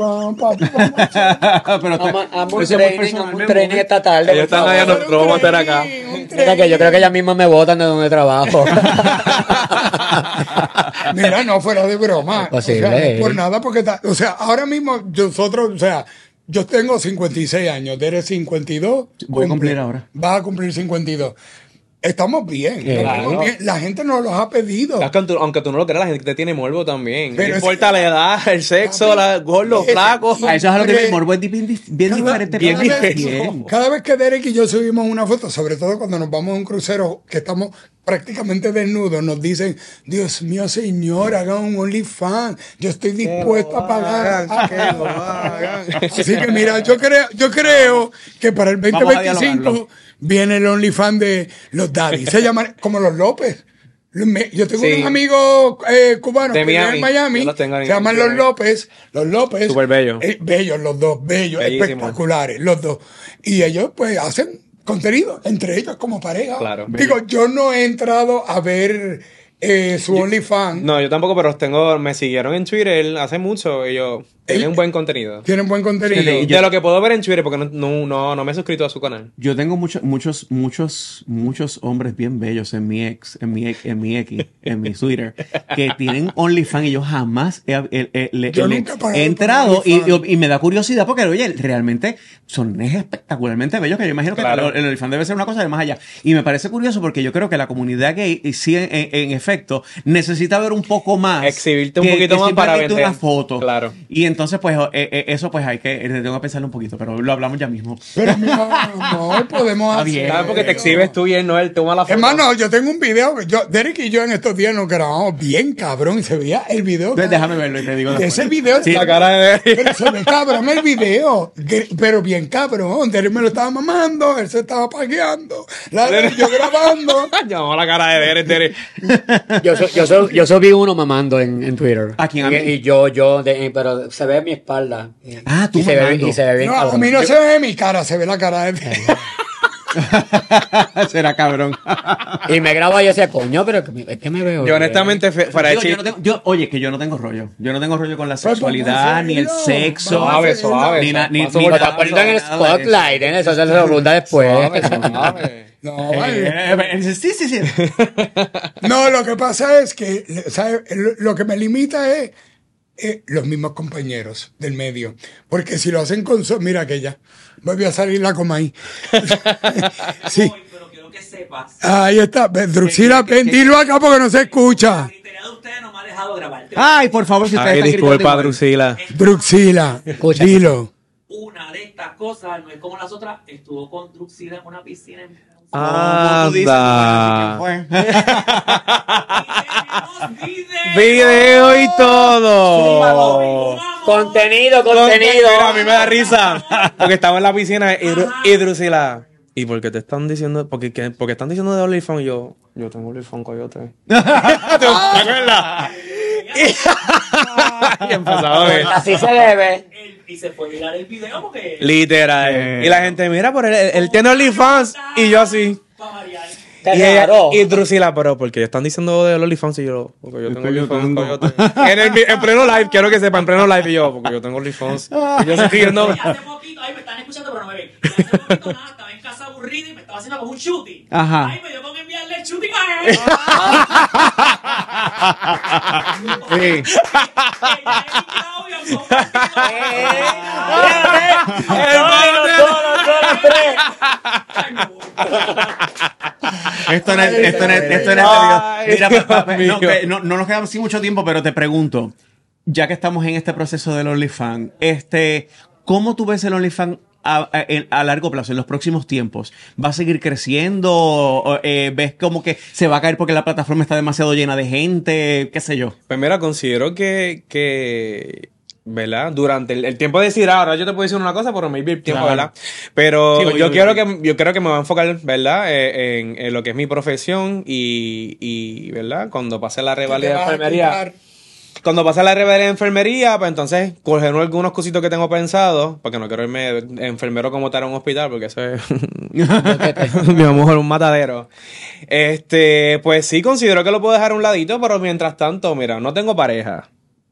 Pero Amo un training esta tarde. Ellos por están allá, favor. nosotros vamos a estar acá. Mira que yo creo que ellas mismas me botan de donde trabajo. Mira, no, fuera de broma. Posible. O sea, no es por nada, porque o sea, ahora mismo nosotros, o sea, yo tengo 56 años, eres 52. Voy a cumplir ahora. Vas a cumplir 52. Estamos bien. Claro. Estamos bien. La gente nos los ha pedido. Es que aunque tú no lo creas, la gente te tiene morbo también. Pero No es- importa la edad, el sexo, gordo, flaco. A eso es a lo que Porque el morbo es bien diferente. bien para cada diferente. quien. Cada vez que Derek y yo subimos una foto, sobre todo cuando nos vamos a un crucero que estamos prácticamente desnudos, nos dicen, Dios mío, señor, hagan un OnlyFans. Yo estoy dispuesto a pagar. Así que mira, yo creo que para el Vamos a 2025 dialogarlo. viene el OnlyFans de los daddies. Se llaman como los López. Yo tengo Sí. unos amigos cubanos De que viven en Miami. Miami, Yo los tengo se en llaman Miami. Los López. Súper bellos. Bellos, los dos, bellos, Bellísimos. espectaculares, los dos. Y ellos pues hacen contenido entre ellos como pareja. Claro. Digo, yo no he entrado a ver su OnlyFans. No, yo tampoco, pero me siguieron en Twitter hace mucho y yo tienen buen contenido. Tienen buen contenido. Sí, De lo que puedo ver en Twitter, porque no me he suscrito a su canal. Yo tengo muchos hombres bien bellos en mi X, en mi Twitter, que tienen OnlyFans y yo jamás Yo nunca he pagado he entrado por OnlyFans. y me da curiosidad porque, oye, realmente son espectacularmente bellos, que yo imagino que Claro. el OnlyFans debe ser una cosa de más allá. Y me parece curioso porque yo creo que la comunidad gay, sí, en efecto, necesita ver un poco más. Exhibirte un que poquito más para simplemente vender. una foto. Claro. Y entonces, pues, eso pues tengo que pensarlo un poquito, pero lo hablamos ya mismo. Pero mira, no podemos Está hacer. bien. ¿Sabes? Porque te exhibes tú y él, no él toma la foto. Hermano, yo tengo un video que Derek y yo en estos días nos grabamos bien cabrón y se veía el video. Entonces, déjame verlo y te digo después. Ese video Sí, está- la cara de Pero se ve cabrón el video, pero bien cabrón. Derek me lo estaba mamando, él se estaba pagueando, yo grabando. Llamó la cara de Derek. Yo subí uno mamando en Twitter. ¿A quién? ¿A mí? Y pero se ve mi espalda. Ah, tú y se ve, mamando. y se ve bien No, a cabrón. mí no se ve mi cara, se ve la cara de Derek. Será cabrón. Y me grabo y yo decía, coño, pero es que me veo Yo bien. honestamente, fuera de Digo, chiste. oye, que yo no tengo rollo. Yo no tengo rollo con la Pues, sexualidad, ni el vamos a sexo. Suave, suave. Ni suave. ni Paso ni por Lo está nada, poniendo en el nada de eso. spotlight, en eso se lo pregunta después. Suave. No, vale. Sí. No, lo que pasa es que, ¿sabes? Lo que me limita es los mismos compañeros del medio. Porque si lo hacen con... mira aquella. Voy a salir la coma ahí. Sí. Pero quiero que sepas. Ahí está. Druxila, ven, dilo acá porque no se escucha. La criteria de ustedes no me ha dejado grabarte. Ay, por favor, si ustedes Ay, están disculpa, gritando igual. Druxila. Druxila, Escucha. dilo. Una de estas cosas no es como las otras. Estuvo con Druxila en una piscina en Como tú dices, Anda. bueno, ¿quién fue? Video y todo. Contenido. Mira, a mí me da risa. Porque estaba en la piscina y Drusila. ¿Y por qué te están diciendo? Porque están diciendo de OnlyFans. Y yo tengo OnlyFans, coyote. ¿Te acuerdas? Y empezaba a ver. Así se debe. Y se fue a mirar el video porque. Literal. Y la gente, mira, por él tiene OnlyFans. Y yo así. Para variar. Y Drusila, pero porque están diciendo de OnlyFans y yo, porque yo tengo OnlyFans, coyote. En pleno live, quiero que sepan, en pleno live y yo, porque yo tengo OnlyFans. Y yo estoy viendo. Y hace poquito, ahí me están escuchando, pero no me ven. Y hace poquito nada, estaba en casa aburrido y me estaba haciendo como un shooting. Ajá. Ay, me dio con enviarle el shooting a él. Sí. Esto no es Ay, Mira, Dios mío. no nos quedamos sin mucho tiempo, pero te pregunto, ya que estamos en este proceso del OnlyFans, ¿cómo tú ves el OnlyFans a largo plazo, en los próximos tiempos? ¿Va a seguir creciendo? ¿O, ¿ves como que se va a caer porque la plataforma está demasiado llena de gente? ¿Qué sé yo? Pues mira, considero que ¿verdad? Durante el tiempo de decir ahora, yo te puedo decir una cosa, pero maybe el tiempo, Claro. ¿verdad? Pero Sí, yo creo que me voy a enfocar, ¿verdad? En lo que es mi profesión y ¿verdad? Cuando pase la revalida de enfermería. Cuando pase la revalida de enfermería, pues entonces coger algunos cositos que tengo pensado, porque no quiero irme enfermero como tal a un hospital, porque eso es mi mejor un matadero. Pues sí, considero que lo puedo dejar a un ladito, pero mientras tanto, mira, no tengo pareja.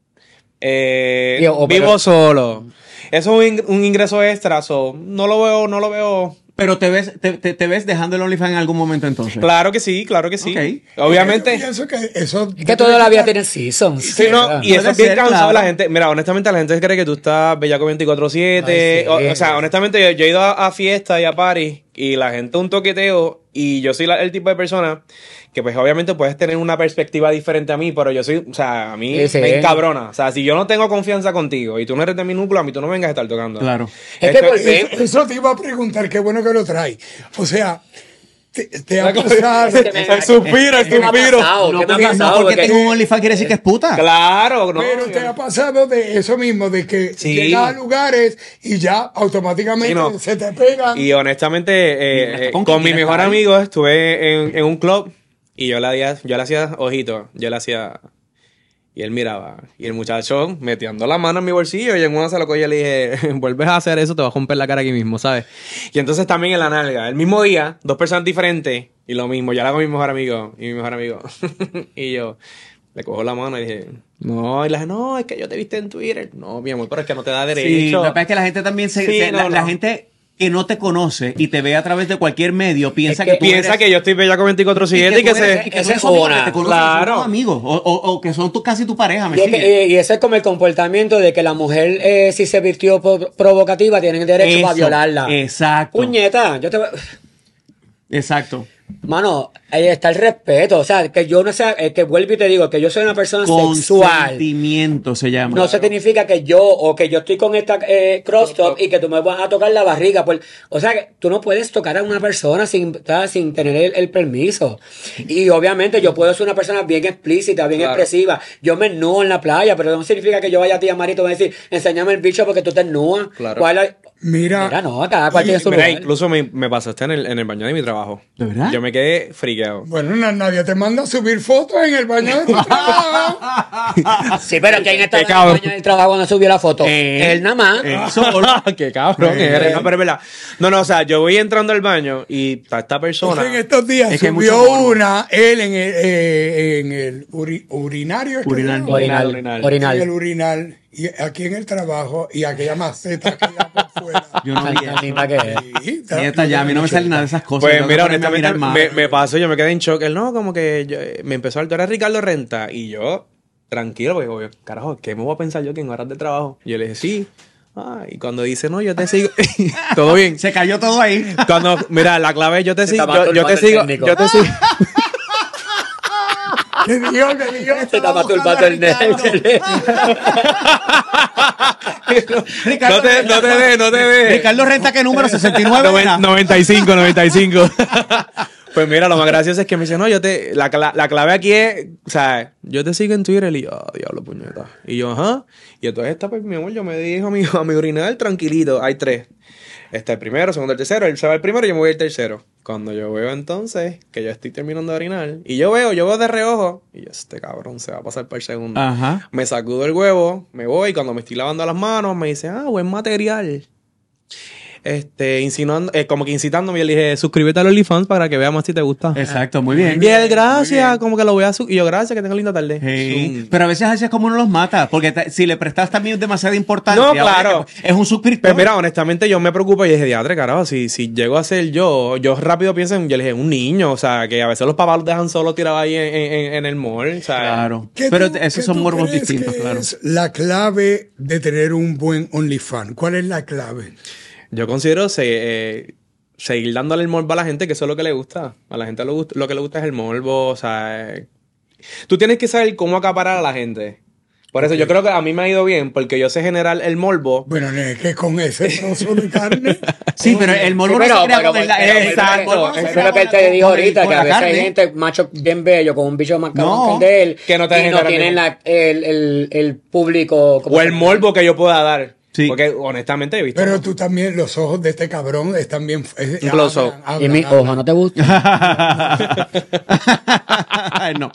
Vivo solo. Eso es un ingreso extra, no lo veo. Pero te ves dejando el OnlyFans en algún momento entonces. Claro que sí. Ok. Obviamente. Yo pienso que eso... Es que toda la vida tiene seasons. Sí, no, y eso Puede es bien ser, cansado. claro. La gente, mira, honestamente la gente cree que tú estás bellaco 24/7. Ay, sí. O sea, honestamente yo he ido a fiestas y a parties y la gente un toqueteo y yo soy el tipo de persona que pues obviamente puedes tener una perspectiva diferente a mí, pero yo soy, o sea, a mí Sí. me encabrona. O sea, si yo no tengo confianza contigo y tú no eres de mi núcleo, a mí tú no vengas a estar tocando. Claro. Es que por fin. Eso te iba a preguntar, qué bueno que lo trae. O sea, te ha pasado... El suspiro. ¿Qué me ha pasado? No ¿Qué me ha porque, pasado? no porque Porque- tengo un OnlyFans quiere decir que es puta. Claro, no. Pero te ha pasado de eso mismo, de que Sí. llegas a lugares y ya automáticamente Sí, no. se te pegan. Y honestamente, ¿Con con quién mi quieres mejor estar ahí? amigo estuve en un club Y yo le hacía ojitos, yo le hacía... Y él miraba. Y el muchacho metiendo la mano en mi bolsillo y en una se lo cogí y le dije, vuelves a hacer eso, te vas a romper la cara aquí mismo, ¿sabes? Y entonces también en la nalga. El mismo día, 2 personas diferentes y lo mismo. Yo le hago a mi mejor amigo y mi mejor amigo. Y yo le cojo la mano y dije, no. Y le dije, no, es que yo te viste en Twitter. No, mi amor, pero es que no te da derecho. Sí, lo que pasa es que la gente también la gente que no te conoce y te ve a través de cualquier medio piensa que tú piensa eres, que yo estoy bellaco 24/7 y que se... y que esa son es tus amigos, una, que te conocen, claro. son tus amigos o que son casi tu pareja, ¿me Y, sigues? y ese es como el comportamiento de que la mujer, si se vistió provocativa, tiene derecho Eso, para violarla. exacto. Puñeta, yo te voy... Exacto. Mano, ahí está el respeto. O sea, que yo no sea, que vuelvo y te digo, que yo soy una persona sexual. Consentimiento se llama. No significa que yo estoy con esta cross top y que tú me vas a tocar la barriga. Pues, o sea, que tú no puedes tocar a una persona sin tener el permiso. Y obviamente yo puedo ser una persona bien explícita, bien expresiva. Yo me ennudo en la playa, pero no significa que yo vaya a ti a Marito y te voy a decir, enséñame el bicho porque tú te ennúas. Claro. Mira, No, cada cual tiene su Mira, lugar. incluso me pasaste en el baño de mi trabajo. ¿De verdad? Yo me quedé friqueado. bueno, nadie te manda a subir fotos en el baño de tu trabajo. Sí, pero ¿quién está en el cabrón. baño del trabajo cuando subió la foto? Él nada más. Qué cabrón eres. No, pero es verdad. No, o sea, yo voy entrando al baño y está esta persona. En estos días Es que hay subió mucho morbo. una, él en el urinario. ¿es que se llama? Orinal. En el urinal, y aquí en el trabajo, y aquella maceta que ya por fuera. Yo no vi Tan linda que es. Sí, Neta, ya a mí no me salen nada de esas cosas. Pues Tengo que mira, ponerme a honestamente mirar más. me pasó, yo me quedé en shock. Él no, como que me empezó a hablar, tú eres Ricardo Renta. Y yo, tranquilo, porque obvio, carajo, ¿qué me voy a pensar yo que en horas de trabajo? Y yo le dije, sí. Y cuando dice, no, yo te sigo. Todo bien. Se cayó todo ahí. Cuando, mira, la clave es yo te Se sigo. está Yo te masturbando el sigo. técnico. Yo te sigo. ¿Qué dijo? ¿Qué dijo? Se está masturbando el Ricardo, No te de. Ricardo Renta, ¿qué número? 69. era? 95. Pues mira, lo más gracioso es que me dice, no, la clave aquí es, o sea, yo te sigo en Twitter y yo, diablo, puñeta. Y yo, ajá. Y entonces pues, mi amor, yo me dirijo a mi urinal tranquilito. Hay 3. Está el primero, segundo, el tercero. Él se va el primero y yo me voy al tercero. Cuando yo veo entonces que yo estoy terminando de orinar y yo veo de reojo y yo, este cabrón se va a pasar para el segundo. Ajá. Me sacudo el huevo, me voy, cuando me estoy lavando las manos me dice, buen material. Insinuando, como que incitándome, y le dije, suscríbete al OnlyFans para que veamos si te gusta. Exacto, muy bien. Y él, gracias, como que lo voy a y yo, gracias, que tenga linda tarde. Sí. Pero a veces así es como uno los mata, porque si le prestas también demasiada importancia, No, claro. es un suscriptor. Pero mira, honestamente yo me preocupo y dije, diadre, carajo, si llego a ser yo rápido pienso en, yo le dije, un niño, o sea, que a veces los papás los dejan solo tirado ahí en el mall, o sea. Claro. ¿Qué Pero tú- esos qué son tú morbos crees distintos, que claro. es la clave de tener un buen OnlyFans? ¿Cuál es la clave? Yo considero seguir dándole el morbo a la gente, que eso es lo que le gusta. A la gente lo que le gusta es el morbo, o sea. Tú tienes que saber cómo acaparar a la gente. Por eso yo creo que a mí me ha ido bien, porque yo sé generar el morbo. Bueno, es que con ese trozo de carne. Sí, pero el morbo no se crea con el- exacto, el morbo no se eso crea es lo que él con te la- dijo con el- ahorita, con que a la veces hay carne. gente macho bien bello con un bicho más cabrón No, que el de él que no te y no genera tienen mismo. el público O el morbo que yo pueda dar. Sí. Porque honestamente he visto. Pero tú también, los ojos de este cabrón están bien. Un close-up. y mi ojo no te gusta. No.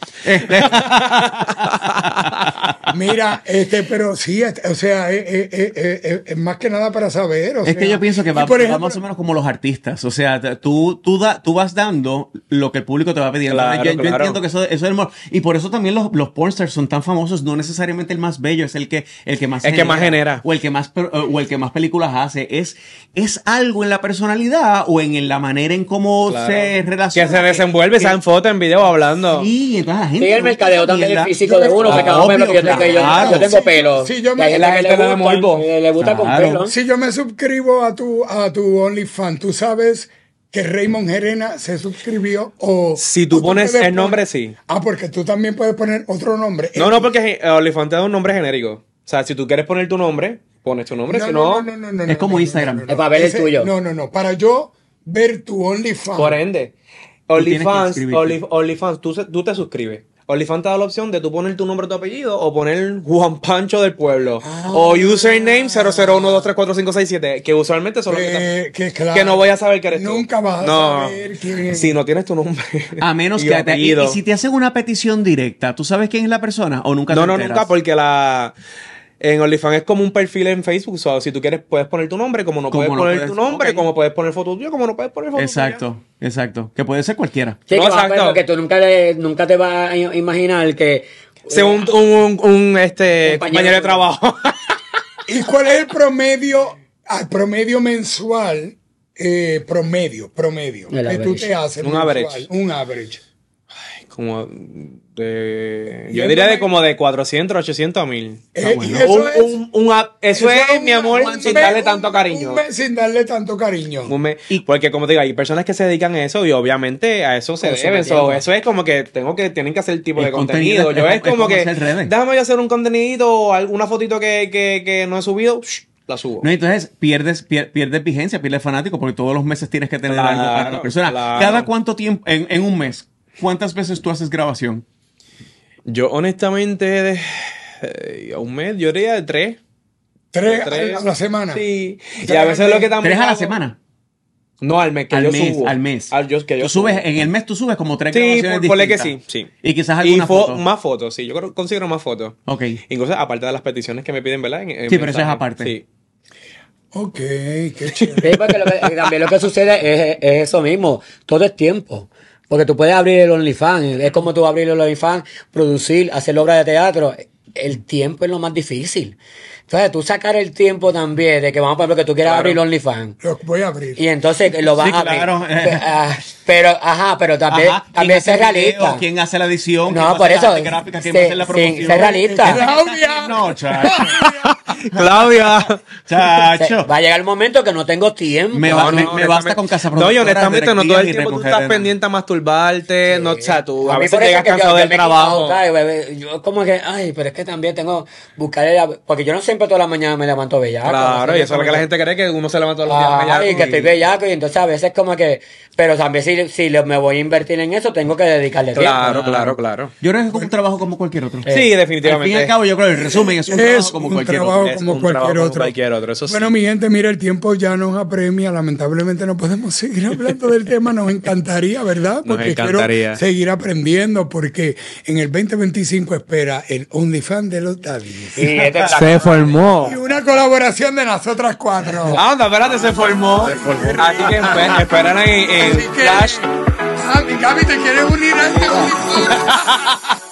Mira, pero sí, o sea, es más que nada para saber. O Es que sea, yo pienso que y va, por va ejemplo, más o menos como los artistas. O sea, tú vas dando lo que el público te va pidiendo. Claro, yo claro. entiendo que eso es el morbo. Y por eso también los pornstars son tan famosos. No necesariamente el más bello es el que más El que más genera. O el que más películas hace. Es algo en la personalidad o en la manera en cómo Claro. se relaciona. Que se desenvuelve, sea en foto, en video, hablando. Sí, entonces la gente. Sí, el mercadeo también, el mierda. físico de uno, que cada Obvio, uno, yo tengo pelo. Sí, yo y hay me- gente que la gente le da morbo. le gusta con Claro. pelo. Si yo me suscribo a tu OnlyFans, tú sabes que Raymond Gerena se suscribió o... Si tú o pones puedes el nombre, sí. porque tú también puedes poner otro nombre. No, porque OnlyFans te da un nombre genérico. O sea, si tú quieres poner tu nombre, pones tu nombre. Si no, Es como Instagram. Es para ver el tuyo. No. Para yo ver tu OnlyFans. por ende. tienes que OnlyFans, inscribirte. OnlyFans, tú te suscribes. OnlyFans te da la opción de tú poner tu nombre, tu apellido, o poner Juan Pancho del Pueblo. O username 001234567, que usualmente son los que no voy a saber que eres tú. Nunca vas a saber quién es. Si no tienes tu nombre. A menos y que apellido. y si te hacen una petición directa, ¿tú sabes quién es la persona o nunca te enteras? Nunca, porque en OnlyFans es como un perfil en Facebook. So, si tú quieres, puedes poner tu nombre, como no puedes poner tu nombre, ok. como puedes poner foto tuya, como no puedes poner foto Exacto. Que puede ser cualquiera. Sí, No, que vas a ver, exacto. porque tú nunca te vas a imaginar que... Sea un compañero de trabajo. ¿Y cuál es el promedio, promedio mensual? Promedio. El Que tú average. te haces Un mensual, average. Un average. Como de... Y Yo el diría de promedio- como de 400 a 800 a 1000. Y eso Eso es, mi amor, sin darle tanto cariño. Un mes sin darle tanto cariño. Porque como te digo, hay personas que se dedican a eso y obviamente a eso se Consume deben. tiempo. Eso es como que tienen que hacer el tipo El de contenido. contenido, Yo es es como como que, hacer redes. déjame yo hacer un contenidito o alguna fotito que no he subido, la subo. No, entonces pierdes vigencia, pierdes fanático, porque todos los meses tienes que tener Claro, algo para la persona. claro. ¿Cada cuánto tiempo, en un mes, cuántas veces tú haces grabación? Yo honestamente, a un mes, yo diría de 3. ¿Tres a la semana? Sí. Y a veces lo que también 3 a la hago- semana. No, al mes, que Al yo mes, subo. al mes. Que yo Tú subes, subo. en el mes tú subes como 3 Sí, grabaciones ponle que distintas. sí. Y quizás alguna foto. Más fotos, sí. Yo considero más fotos. Ok. Incluso aparte de las peticiones que me piden, ¿verdad? Sí, pero eso es aparte. Sí. Ok, qué chévere. Sí, porque también lo que sucede es eso mismo. Todo es tiempo. Porque tú puedes abrir el OnlyFans. Es como tú abrir el OnlyFans, producir, hacer obra de teatro. El tiempo es lo más difícil. Entonces, tú sacar el tiempo también de que vamos a ejemplo que tú quieras abrir el OnlyFans. Lo voy a abrir. Y entonces lo vas Sí, a abrir. claro. Pero también, Ajá. ¿Quién también hace ser el video? realista. ¿Quién hace la edición? ¿Quién No, va a por hacer eso. las artes gráficas? ¿Quién va a hacer la promoción? Ser realista. Claudia. No, chacho. Claudia. Chacho. Va a llegar el momento que no tengo tiempo. Me basta con casa No, y productora, honestamente, no todo el directivas y tiempo tú recoger estás pendiente a masturbarte. No, o sea, tú a mí veces por eso llegas que yo cansado del me he trabajo. quitado, ¿sabes, bebé? Yo como que, ay, pero es que también tengo porque yo no siempre toda la mañana me levanto bellaco. Claro, ¿no? y eso es lo que la gente cree, que uno se levanta todos los días bellaco y que estoy bellaco, y entonces a veces como que, pero también si me voy a invertir en eso, tengo que dedicarle Claro, tiempo. claro. Yo creo que es como un trabajo como cualquier otro. Sí, Al fin y definitivamente. al cabo, yo creo que el resumen es un trabajo como un cualquier trabajo otro. Es como un cualquier trabajo como otro. cualquier otro, eso sí. Bueno, mi gente, mira, el tiempo ya nos apremia. Lamentablemente no podemos seguir hablando del tema. Nos encantaría, ¿verdad? Nos Porque encantaría. quiero seguir aprendiendo, porque en el 2025 espera el OnlyFans de los Davis. Y esta es la- Se formó. Y una colaboración de nosotras cuatro. Anda, espérate, se formó. Así que esperan en Así que- Flash. Ah, mi Gaby, ¿te quieres unir a este OnlyFans?